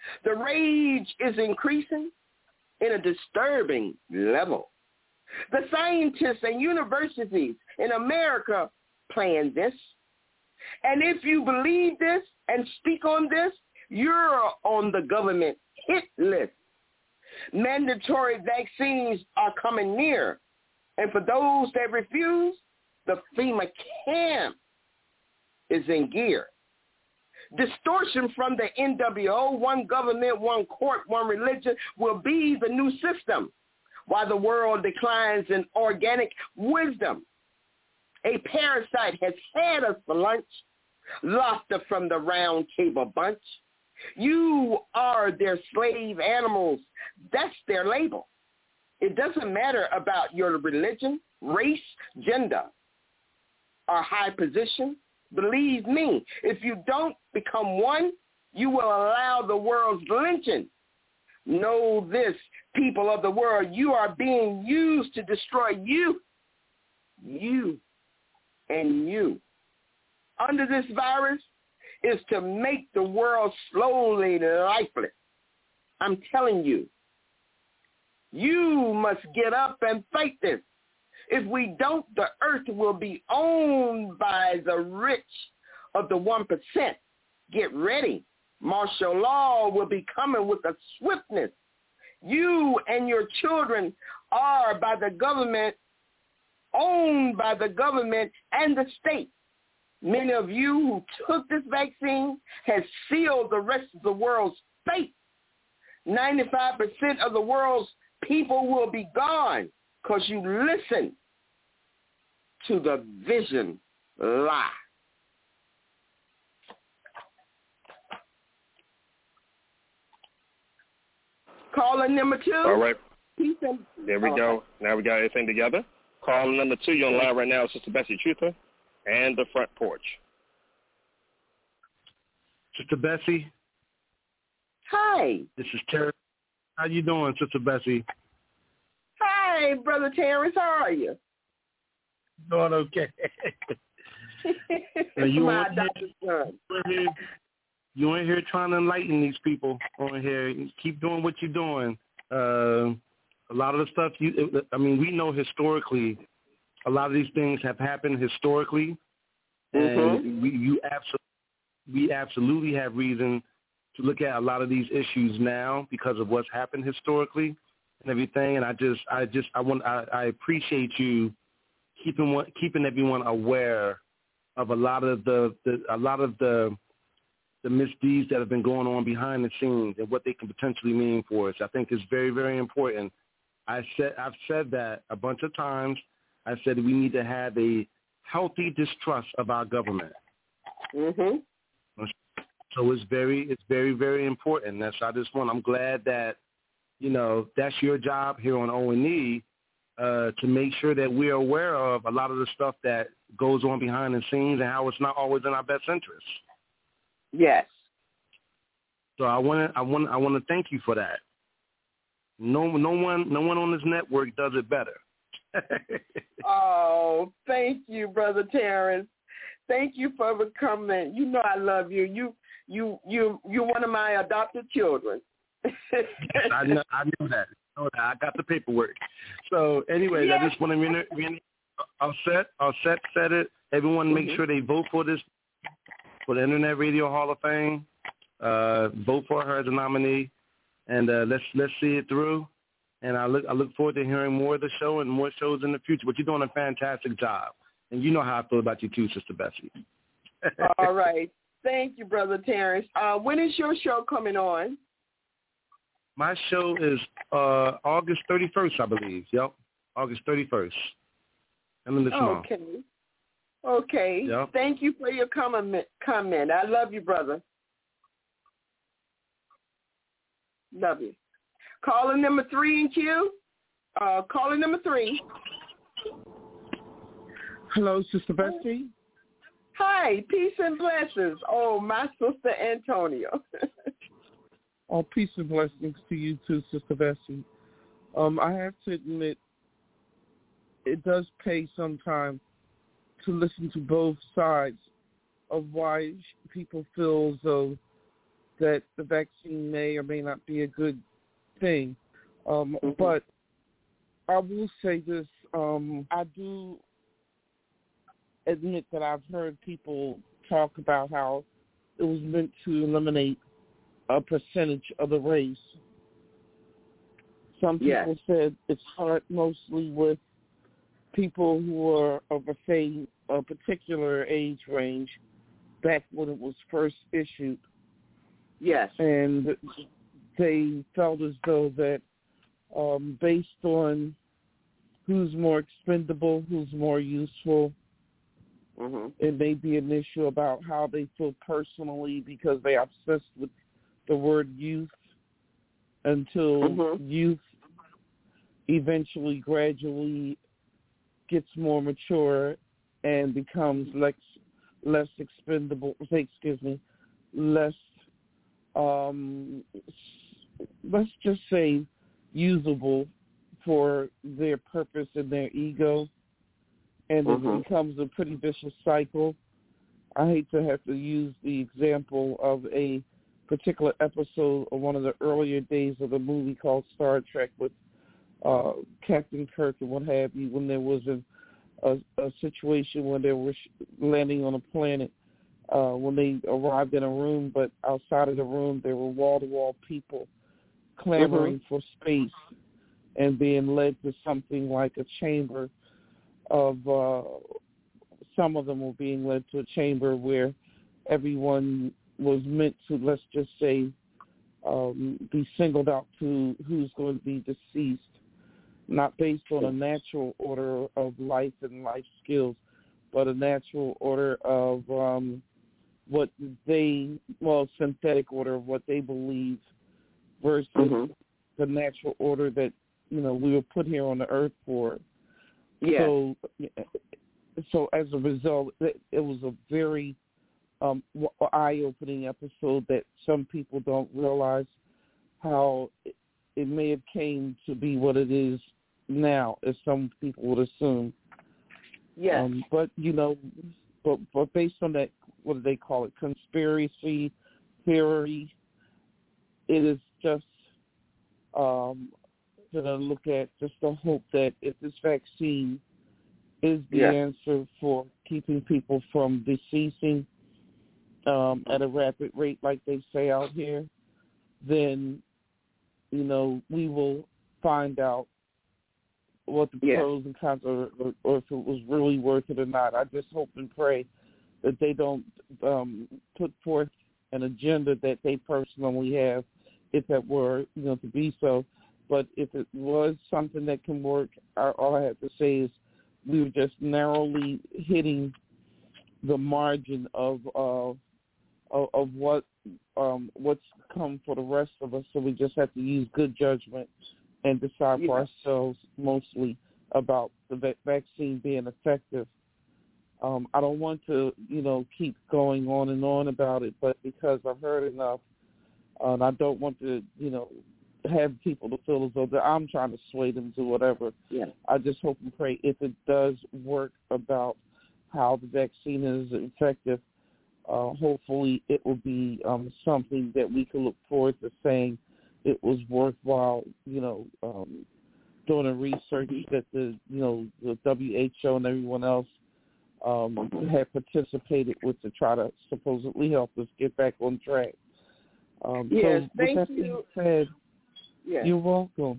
The rage is increasing in a disturbing level. The scientists and universities in America plan this. And if you believe this and speak on this, you're on the government hit list. Mandatory vaccines are coming near. And for those that refuse, the FEMA camp is in gear. Distortion from the NWO, one government, one court, one religion, will be the new system while the world declines in organic wisdom. A parasite has had us for lunch, laughter from the round table bunch. You are their slave animals. That's their label. It doesn't matter about your religion, race, gender, or high position. Believe me, if you don't become one, you will allow the world's lynching. Know this, people of the world, you are being used to destroy you and you. Under this virus is to make the world slowly lifeless. I'm telling you, you must get up and fight this. If we don't, the earth will be owned by the rich of the 1%. Get ready. Martial law will be coming with a swiftness. You and your children are by the government, owned by the government and the state. Many of you who took this vaccine have sealed the rest of the world's fate. 95% of the world's people will be gone because you listen to the vision lie. Caller number 2. All right. There we go. Now we got everything together. Caller number 2, you're on line right now, Sister Bessie Truther, and the front porch. Sister Bessie. Hi. This is Terry. How you doing, Sister Bessie? Hi, Brother Terrence. How are you? Doing okay. You ain't here trying to enlighten these people on here. Keep doing what you're doing. A lot of the stuff we know historically, a lot of these things have happened historically, and we absolutely have reason to look at a lot of these issues now because of what's happened historically and everything. And I appreciate you keeping everyone aware of a lot of the misdeeds that have been going on behind the scenes and what they can potentially mean for us. I think it's very, very important. I've said that a bunch of times. I said we need to have a healthy distrust of our government. Mm-hmm. So it's very, very important. I'm glad that, that's your job here on O&E to make sure that we're aware of a lot of the stuff that goes on behind the scenes and how it's not always in our best interest. Yes. So I want to thank you for that. No one on this network does it better. Oh, thank you, Brother Terrence. Thank you for the comment. You know I love you. You're one of my adopted children. I know that. I got the paperwork. So anyway, I just want to I'll set it. Everyone make sure they vote for the Internet Radio Hall of Fame. Vote for her as a nominee, and let's see it through. And I look forward to hearing more of the show and more shows in the future. But you're doing a fantastic job, and you know how I feel about you too, Sister Bessie. All right, thank you, Brother Terrence. When is your show coming on? My show is August 31st, I believe. Yep, August 31st. I'm in this month. Okay. Yep. Thank you for your comment. I love you, brother. Love you. Caller number 3 in queue. Caller number 3. Hello, Sister Bessie. Hi, peace and blessings. Oh, my sister Antonio. Oh, peace and blessings to you too, Sister Bessie. I have to admit, it does pay sometimes to listen to both sides of why people feel as though that the vaccine may or may not be a good thing. But I will say this, I do admit that I've heard people talk about how it was meant to eliminate a percentage of the race. Some people said it started mostly with people who are of a particular age range back when it was first issued. Yes. And they felt as though that based on who's more expendable, who's more useful, it may be an issue about how they feel personally because they are obsessed with the word youth until youth eventually gradually gets more mature and becomes less expendable, less, let's just say, usable for their purpose and their ego, and it becomes a pretty vicious cycle. I hate to have to use the example of a particular episode of one of the earlier days of the movie called Star Trek with Captain Kirk and what have you, when there was a situation where they were landing on a planet, when they arrived in a room, but outside of the room there were wall-to-wall people clamoring for space and being led to something like a chamber of, some of them were being led to a chamber where everyone was meant to, let's just say, be singled out to who's going to be deceased, not based on a natural order of life and life skills, but a natural order of synthetic order of what they believe versus the natural order that, we were put here on the earth for. Yeah. So as a result, it was a very eye-opening episode that some people don't realize how it may have came to be what it is now, as some people would assume. Yes. But based on that, what do they call it, conspiracy theory, it is just to look at just the hope that if this vaccine is the answer for keeping people from deceasing at a rapid rate like they say out here, then, we will find out what the pros and cons are, or if it was really worth it or not. I just hope and pray that they don't put forth an agenda that they personally have, if that were, to be so. But if it was something that can work, all I have to say is we were just narrowly hitting the margin of what's come for the rest of us. So we just have to use good judgment and decide for ourselves mostly about the vaccine being effective. I don't want to, keep going on and on about it, but because I've heard enough, and I don't want to, have people to feel as though that I'm trying to sway them to whatever. Yeah. I just hope and pray if it does work about how the vaccine is effective, hopefully it will be something that we can look forward to saying it was worthwhile, doing a research that the WHO and everyone else had participated with to try to supposedly help us get back on track. Yes, so thank with that you. being said, you're welcome.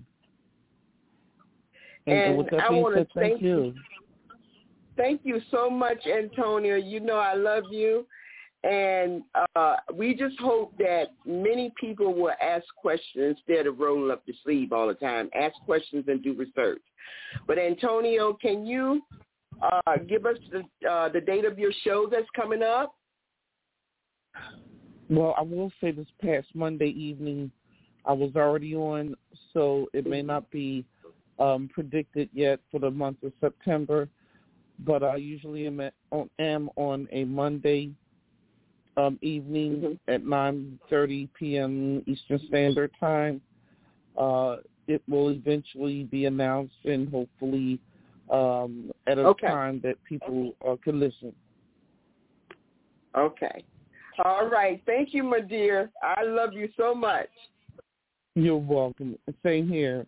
And with that I being want said, to thank you. Thank you so much, Antonio. I love you. And we just hope that many people will ask questions instead of rolling up the sleeve all the time. Ask questions and do research. But, Antonio, can you give us the date of your show that's coming up? Well, I will say this past Monday evening, I was already on, so it may not be predicted yet for the month of September, but I usually am on a Monday evening at 9:30 p.m. Eastern Standard Time. It will eventually be announced and hopefully at a time that people can listen. Okay. All right. Thank you, my dear. I love you so much. You're welcome. Same here.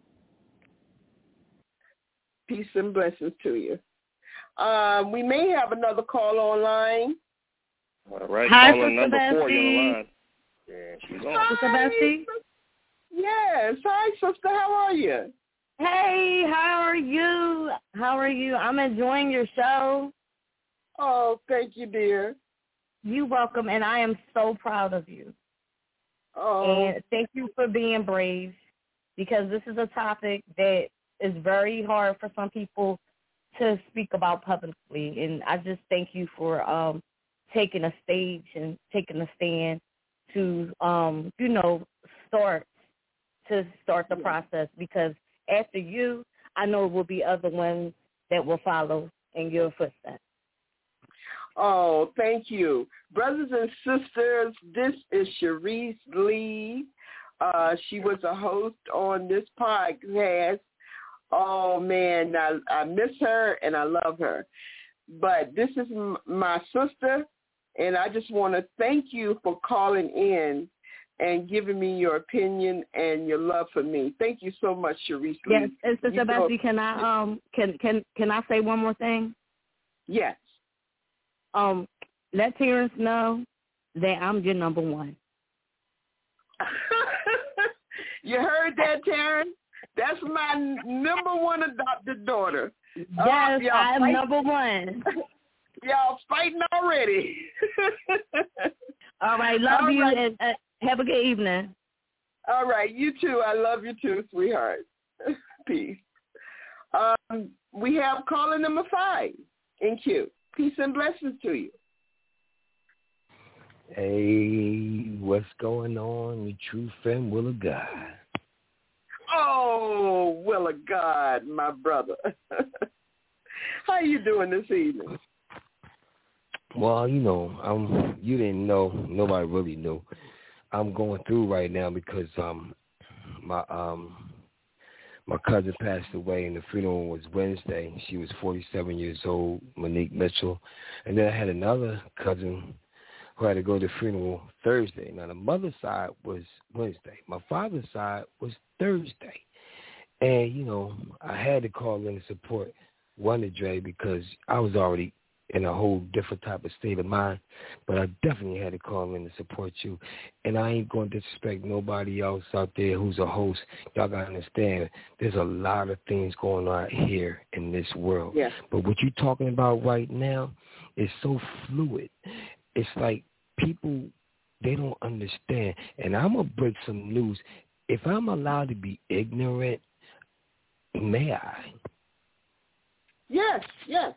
Peace and blessings to you. We may have another call online. All right. Hi, Caller Sister number 4, you're on the Bessie. line. Yeah, she's on. Sister Bessie? Yes. Hi, sister. How are you? Hey, how are you? How are you? I'm enjoying your show. Oh, thank you, dear. You're welcome, and I am so proud of you. Oh. And thank you for being brave, because this is a topic that is very hard for some people to speak about publicly. And I just thank you for taking a stage and taking a stand to, start the process, because after you, I know it will be other ones that will follow in your footsteps. Oh, thank you. Brothers and sisters, this is Sharice Lee. She was a host on this podcast. Oh, man, I miss her and I love her. But this is my sister, and I just want to thank you for calling in and giving me your opinion and your love for me. Thank you so much, Sharice Lee. Yes, and Sister Bessie, can I can I say one more thing? Yes. Let Terrence know that I'm your number one. You heard that, Terrence? That's my number one adopted daughter. Yes, I am number one. Y'all fighting already. All right, love you, and have a good evening. All right, you too. I love you too, sweetheart. Peace. We have caller number 5 in queue. Peace and blessings to you. Hey, what's going on? The true friend, Will of God. Oh, Will of God, my brother. How you doing this evening? Well, you didn't know. Nobody really knew. I'm going through right now because my cousin passed away, and the funeral was Wednesday. She was 47 years old, Monique Mitchell. And then I had another cousin who had to go to the funeral Thursday. Now, the mother's side was Wednesday. My father's side was Thursday. And, I had to call in to support Wonder Dre because I was already in a whole different type of state of mind. But I definitely had to call in to support you. And I ain't going to disrespect nobody else out there who's a host. Y'all got to understand, there's a lot of things going on here in this world. Yeah. But what you're talking about right now is so fluid. It's like people, they don't understand. And I'm going to break some news. If I'm allowed to be ignorant, may I? Yes, yes.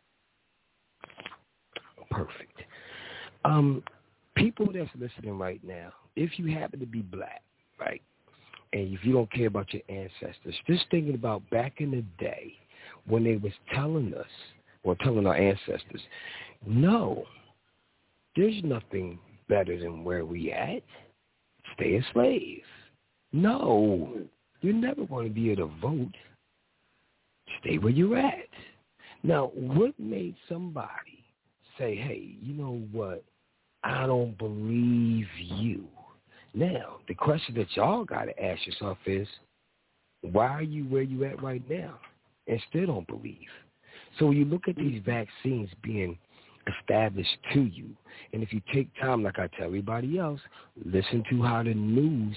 Perfect. People that's listening right now, if you happen to be black, right, and if you don't care about your ancestors, just thinking about back in the day when they was telling us, or telling our ancestors, no, there's nothing better than where we at. Stay a slave. No, you're never going to be able to vote. Stay where you're at. Now, what made somebody say, hey, you know what, I don't believe you? Now, the question that y'all got to ask yourself is, why are you where you at right now and still don't believe? So when you look at these vaccines being established to you, and if you take time, like I tell everybody else, listen to how the news,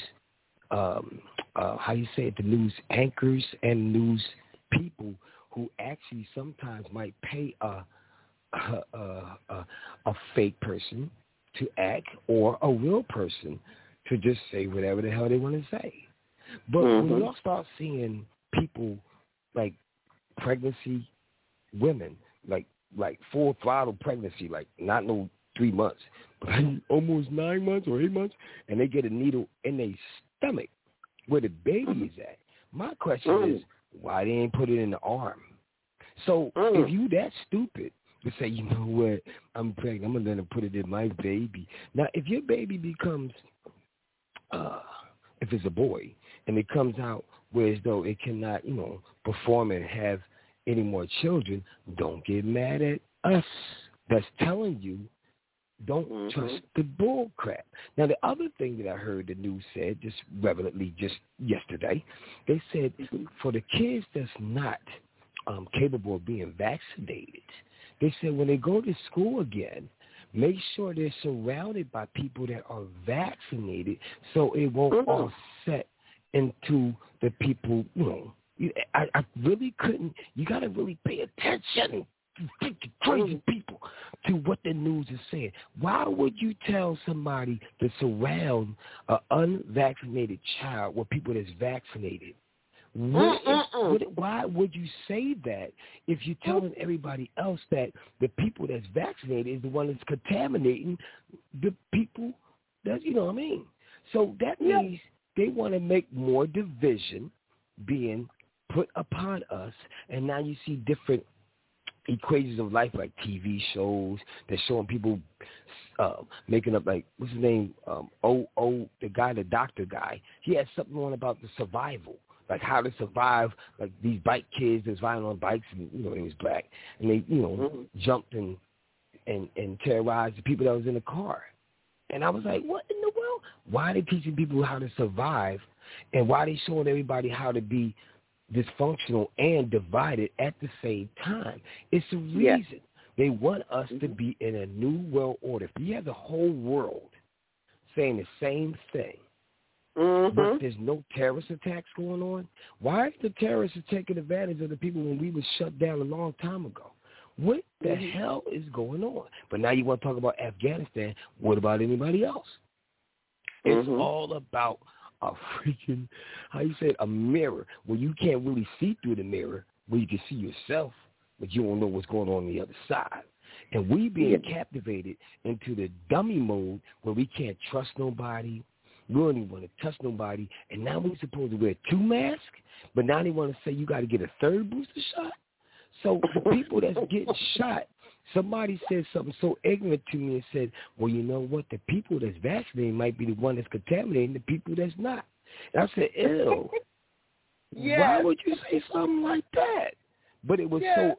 the news anchors and news people who actually sometimes might pay a fake person to act, or a real person to just say whatever the hell they want to say. But when y'all start seeing people like pregnancy women, like full throttle pregnancy, like not no 3 months, but almost 9 months or 8 months, and they get a needle in their stomach where the baby is at. My question is, why they ain't put it in the arm? So if you that stupid to say, you know what, I'm pregnant, I'm going to put it in my baby. Now, if your baby becomes, if it's a boy, and it comes out where as though it cannot, perform and have any more children, don't get mad at us that's telling you Don't trust the bull crap. Now, the other thing that I heard the news said just relevantly just yesterday, they said for the kids that's not capable of being vaccinated, they said when they go to school again, make sure they're surrounded by people that are vaccinated so it won't offset into the people, I really couldn't. You got to really pay attention, crazy people, to what the news is saying. Why would you tell somebody to surround an unvaccinated child with people that's vaccinated? Why would you say that if you're telling everybody else that the people that's vaccinated is the one that's contaminating the people that, you know what I mean? So that means they want to make more division being put upon us, and now you see different equations of life like TV shows that's showing people making up, like, what's his name, the doctor guy, he had something on about the survival, like how to survive, like these bike kids that's riding on bikes, and he was black, and they jumped and terrorized the people that was in the car. And I was like, what in the world? Why are they teaching people how to survive, and why are they showing everybody how to be dysfunctional and divided at the same time? It's a reason. They want us to be in a new world order. If you have the whole world saying the same thing, but there's no terrorist attacks going on, why is the terrorists taking advantage of the people when we were shut down a long time ago? What the hell is going on? But now you want to talk about Afghanistan. What about anybody else? It's all about a freaking, how you say it, a mirror where you can't really see through the mirror, where you can see yourself, but you don't know what's going on the other side. And we being captivated into the dummy mode where we can't trust nobody, we don't even want to touch nobody, and now we're supposed to wear 2 masks, but now they want to say you got to get a 3rd booster shot? So the people that's getting shot, somebody said something so ignorant to me and said, well, you know what? The people that's vaccinated might be the one that's contaminating the people that's not. And I said, ew. Why would you say something like that? But it was so,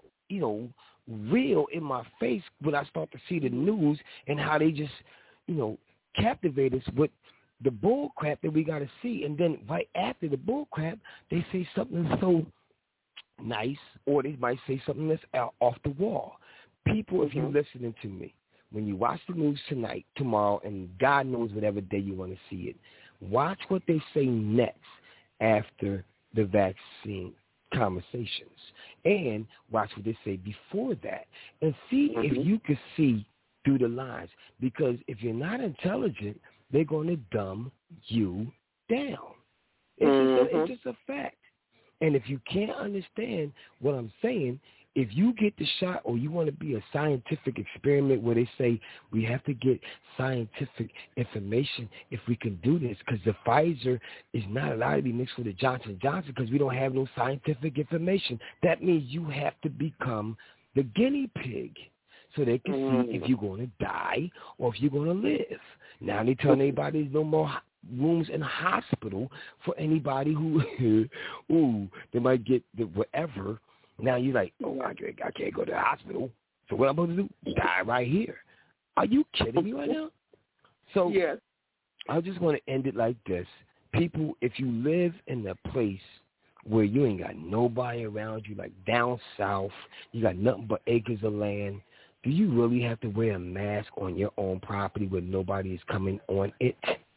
real in my face when I start to see the news and how they just, captivate us with the bull crap that we got to see. And then right after the bull crap, they say something so nice, or they might say something that's out off the wall. People, if you're listening to me, when you watch the news tonight, tomorrow, and God knows whatever day you want to see it, watch what they say next after the vaccine conversations, and watch what they say before that, and see if you can see through the lines. Because if you're not intelligent, they're going to dumb you down. It's just a fact. And if you can't understand what I'm saying, if you get the shot or you want to be a scientific experiment where they say we have to get scientific information if we can do this, because the Pfizer is not allowed to be mixed with the Johnson & Johnson because we don't have no scientific information. That means you have to become the guinea pig so they can see if you're going to die or if you're going to live. Now they're telling everybody there's no more rooms in the hospital for anybody who, they might get the whatever. Now you're like, I can't go to the hospital. So what I'm supposed to do? Die right here. Are you kidding me right now? So I just want to end it like this. People, if you live in a place where you ain't got nobody around you, like down south, you got nothing but acres of land, do you really have to wear a mask on your own property where nobody is coming on it?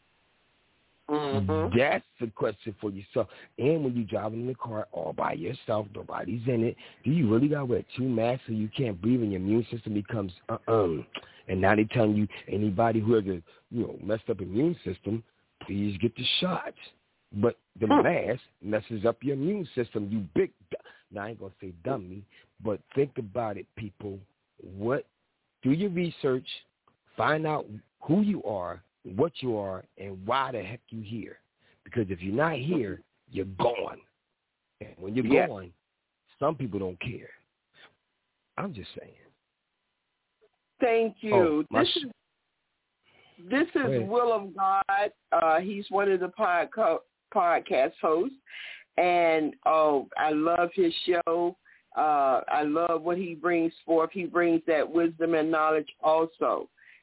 That's the question for yourself. And when you're driving in the car all by yourself, nobody's in it, do you really got to wear 2 masks so you can't breathe and your immune system becomes And now they're telling you anybody who has a messed up immune system, please get the shots. But the mask messes up your immune system, you big. Now I ain't gonna say dummy, but think about it, people. Do your research, find out who you are, what you are, and why the heck you here. Because if you're not here, you're gone. And when you're gone, some people don't care. I'm just saying. Thank you. This is Will of God. He's one of the podcast hosts, and I love his show. I love what he brings forth. He brings that wisdom and knowledge also.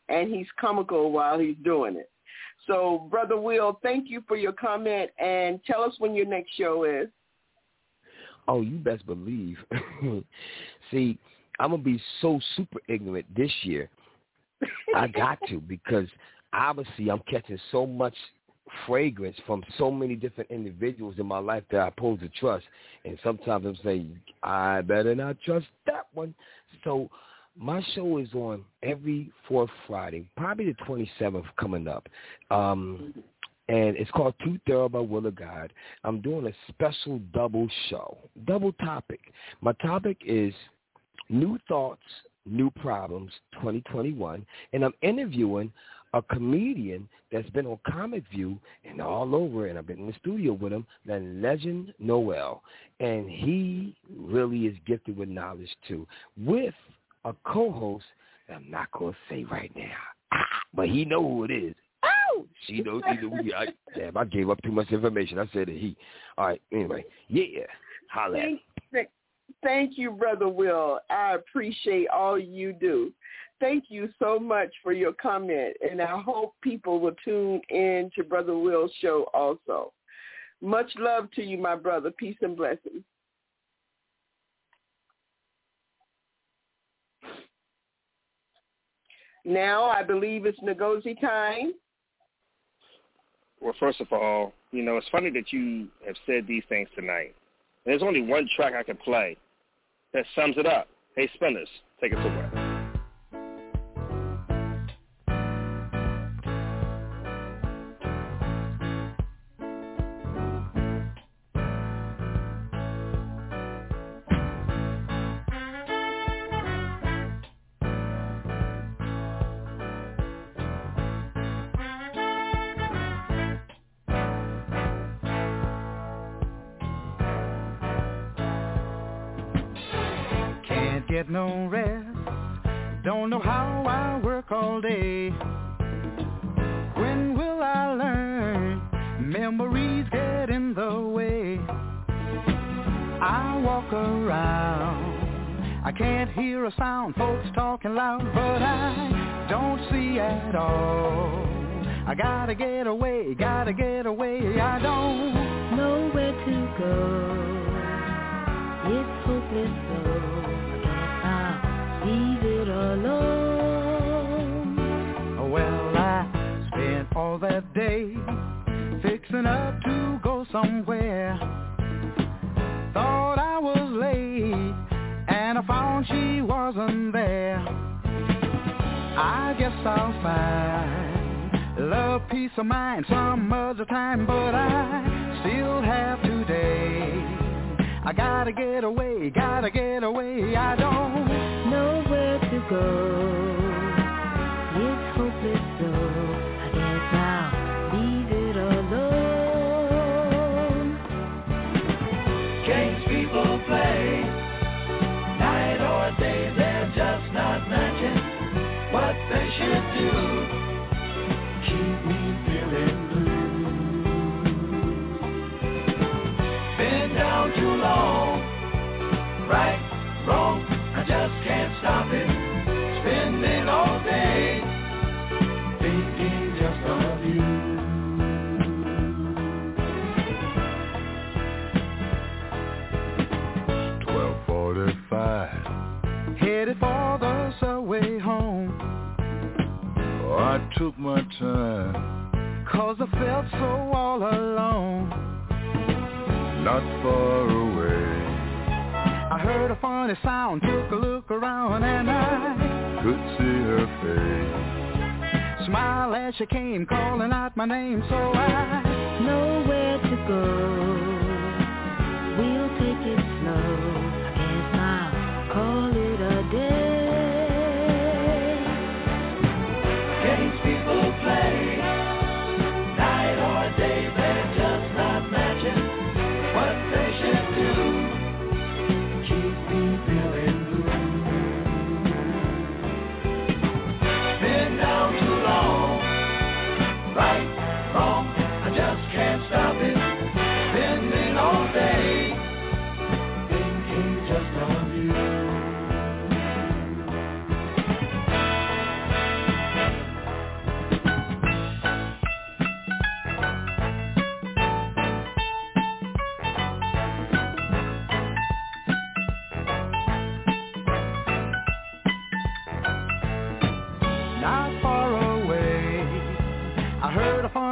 and he's comical while he's doing it. So, Brother Will, thank you for your comment, and tell us when your next show is. Oh, you best believe. See, I'm going to be so super ignorant this year. I got to, because obviously I'm catching so much fragrance from so many different individuals in my life that I pose to trust. And sometimes I'm saying, I better not trust that one. So my show is on every fourth Friday, probably the 27th coming up. And it's called Too Thorough by Will of God. I'm doing a special double show, double topic. My topic is New Thoughts, New Problems 2021, and I'm interviewing a comedian that's been on Comic View and all over, and I've been in the studio with him, the Legend Noel, and he really is gifted with knowledge too, with a co-host that I'm not going to say right now, but he know who it is. Oh, she knows. Damn, I gave up too much information. I said that he. All right, anyway, yeah, holla at me. Thank you, Brother Will. I appreciate all you do. Thank you so much for your comment, and I hope people will tune in to Brother Will's show also. Much love to you, my brother. Peace and blessings. Now I believe it's Ngozi time. Well, first of all, it's funny that you have said these things tonight. There's only one track I can play that sums it up. Hey, Spinners, take us away. Get no rest, don't know how I work all day. When will I learn? Memories get in the way. I walk around, I can't hear a sound, folks talking loud, but I don't see at all. I gotta get away, I don't know where to go. It's hopeless so leave it alone. Well, I spent all that day fixing up to go somewhere. Thought I was late, and I found she wasn't there. I guess I'll find love, peace of mind some other time, but I still have today. I gotta get away, I don't know where to go. It's hopeless so I guess I'll leave it alone. Games people play, night or day, they're just not matching what they should do. Keep me feeling blue. Been down too long, right, wrong, I just can't stop it. Spending all day thinking just of you. 12:45, headed for the subway home. Oh, I took my time, 'cause I felt so all alone. Not far away, I heard a funny sound, took a look around, and I could see her face. Smile as she came, calling out my name, so I know where to go. We'll take it slow, I guess I'll call it a day. Games people play, night or day, they're just not matching what they should do. Keep me feeling blue. Been down too long, right, wrong, I just can't stop it. Been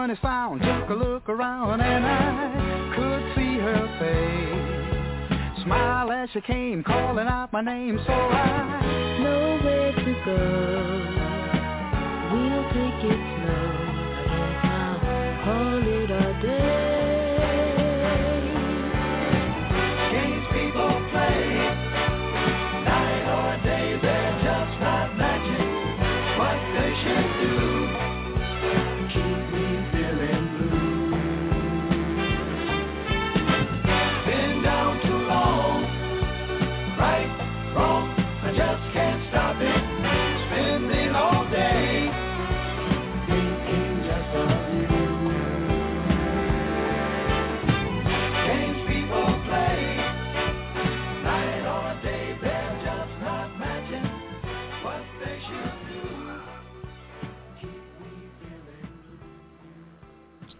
funny sound. Took a look around and I could see her face. Smile as she came, calling out my name, so I know where to go. We'll take it slow. I guess I'll call it a day. Games people play, night or day, they're just not matching what they should do. Keep me feeling blue. Been down too long, right, wrong, I just can't stop it. Spending all day thinking just of you. Games people play, night or day, they're just not matching what they should do. Keep me feeling blue.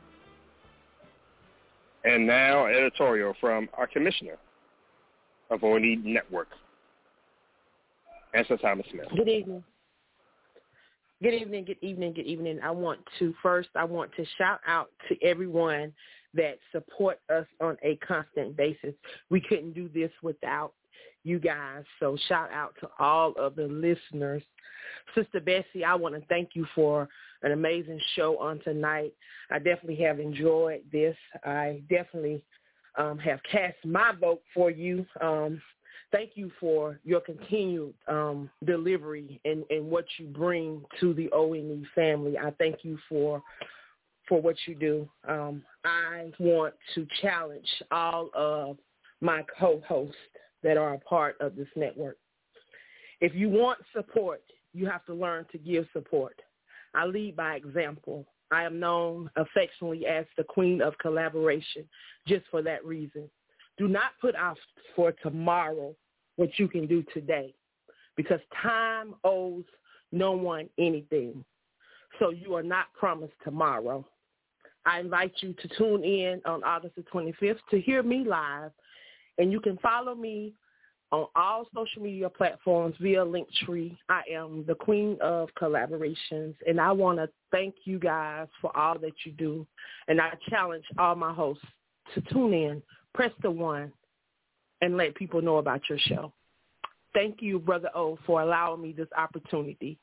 And now, editorial from our commissioner of O&E Network, Angela Thomas Smith. Good evening. Good evening, good evening, good evening. I want to shout out to everyone that support us on a constant basis. We couldn't do this without you guys, so shout out to all of the listeners. Sister Bessie, I want to thank you for an amazing show on tonight. I definitely have enjoyed this. I definitely have cast my vote for you. Thank you for your continued delivery and what you bring to the O&E family. I thank you for what you do. I want to challenge all of my co-hosts that are a part of this network. If you want support, you have to learn to give support. I lead by example. I am known affectionately as the Queen of Collaboration just for that reason. Do not put off for tomorrow what you can do today, because time owes no one anything. So you are not promised tomorrow. I invite you to tune in on August the 25th to hear me live, and you can follow me on all social media platforms via Linktree. I am the Queen of Collaborations, and I want to thank you guys for all that you do, and I challenge all my hosts to tune in, press the 1, and let people know about your show. Thank you, Brother O, for allowing me this opportunity.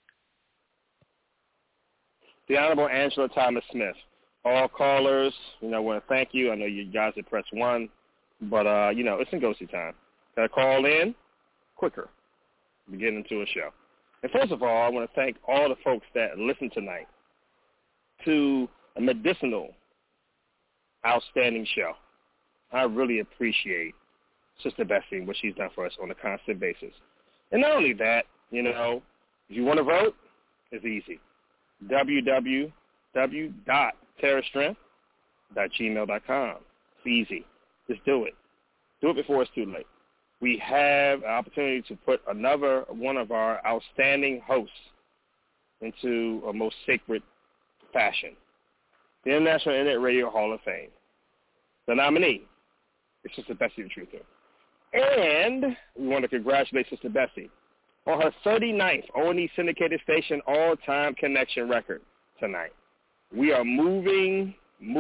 The Honorable Angela Thomas Smith. All callers, I want to thank you. I know you guys at press 1, but, it's Ngozi time. Got to call in quicker to get into a show. And first of all, I want to thank all the folks that listened tonight to a medicinal, outstanding show. I really appreciate Sister Bessie and what she's done for us on a constant basis. And not only that, if you want to vote, it's easy. www.terrastrength.gmail.com. It's easy. Just do it. Do it before it's too late. We have an opportunity to put another one of our outstanding hosts into a most sacred fashion. The International Internet Radio Hall of Fame. The nominee is Sister Bessie the Truther. And we want to congratulate Sister Bessie on her 39th O&E syndicated station all-time connection record tonight. We are moving.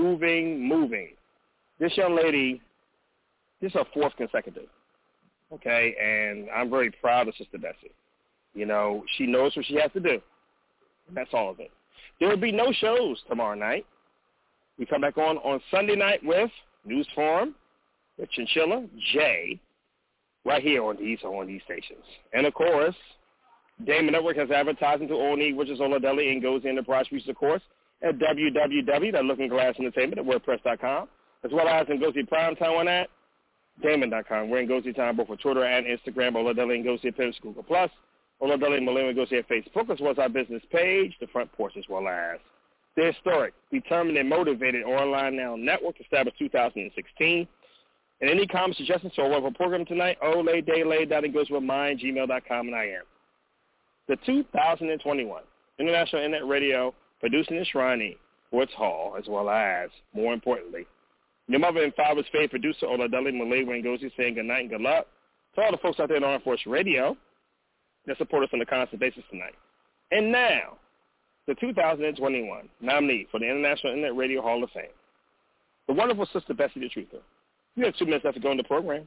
This young lady, this is her 4th consecutive, okay? And I'm very proud of Sister Bessie. She knows what she has to do. That's all of it. There will be no shows tomorrow night. We come back on Sunday night with News Forum, with Chinchilla J, right here on these O&E stations. And, of course, Damon Network has advertising to O&E, which is Ola Deli and Ngozi Enterprise, which is, of course, at www.lookingglassentertainment@wordpress.com, as well as Ngozi Primetime on that, Damon.com. We're in Ngozi Time both for Twitter and Instagram, Ola Deli and Ngozi at Pinterest, Google+, Ola Deli and Malay and Ngozi at Facebook, as well as our business page, the front porch, as well as the historic, determined, and motivated Online Now Network, established 2016. And any comments, suggestions to our program tonight, olaydaylay.ngozwithmine@gmail.com, and I am the 2021 International Internet Radio Producing and Shrinee Sports Hall, as well as, more importantly, your mother and father's favorite producer, Ola Deli Malay Ngozi, saying good night and good luck to all the folks out there on Armed Force Radio that support us on a constant basis tonight. And now, the 2021 nominee for the International Internet Radio Hall of Fame, the wonderful Sister Bessie the Truther. You have 2 minutes left to go in the program.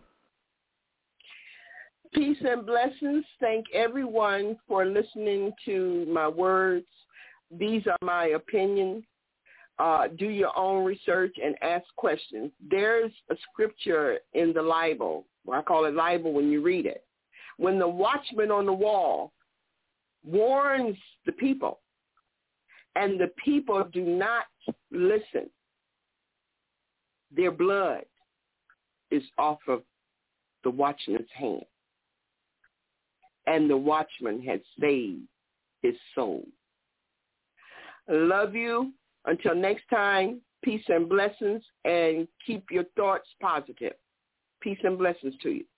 Peace and blessings. Thank everyone for listening to my words. These are my opinions. Do your own research and ask questions. There's a scripture in the Bible. I call it Bible when you read it. When the watchman on the wall warns the people and the people do not listen, their blood is off of the watchman's hand. And the watchman has saved his soul. I love you. Until next time, peace and blessings, and keep your thoughts positive. Peace and blessings to you.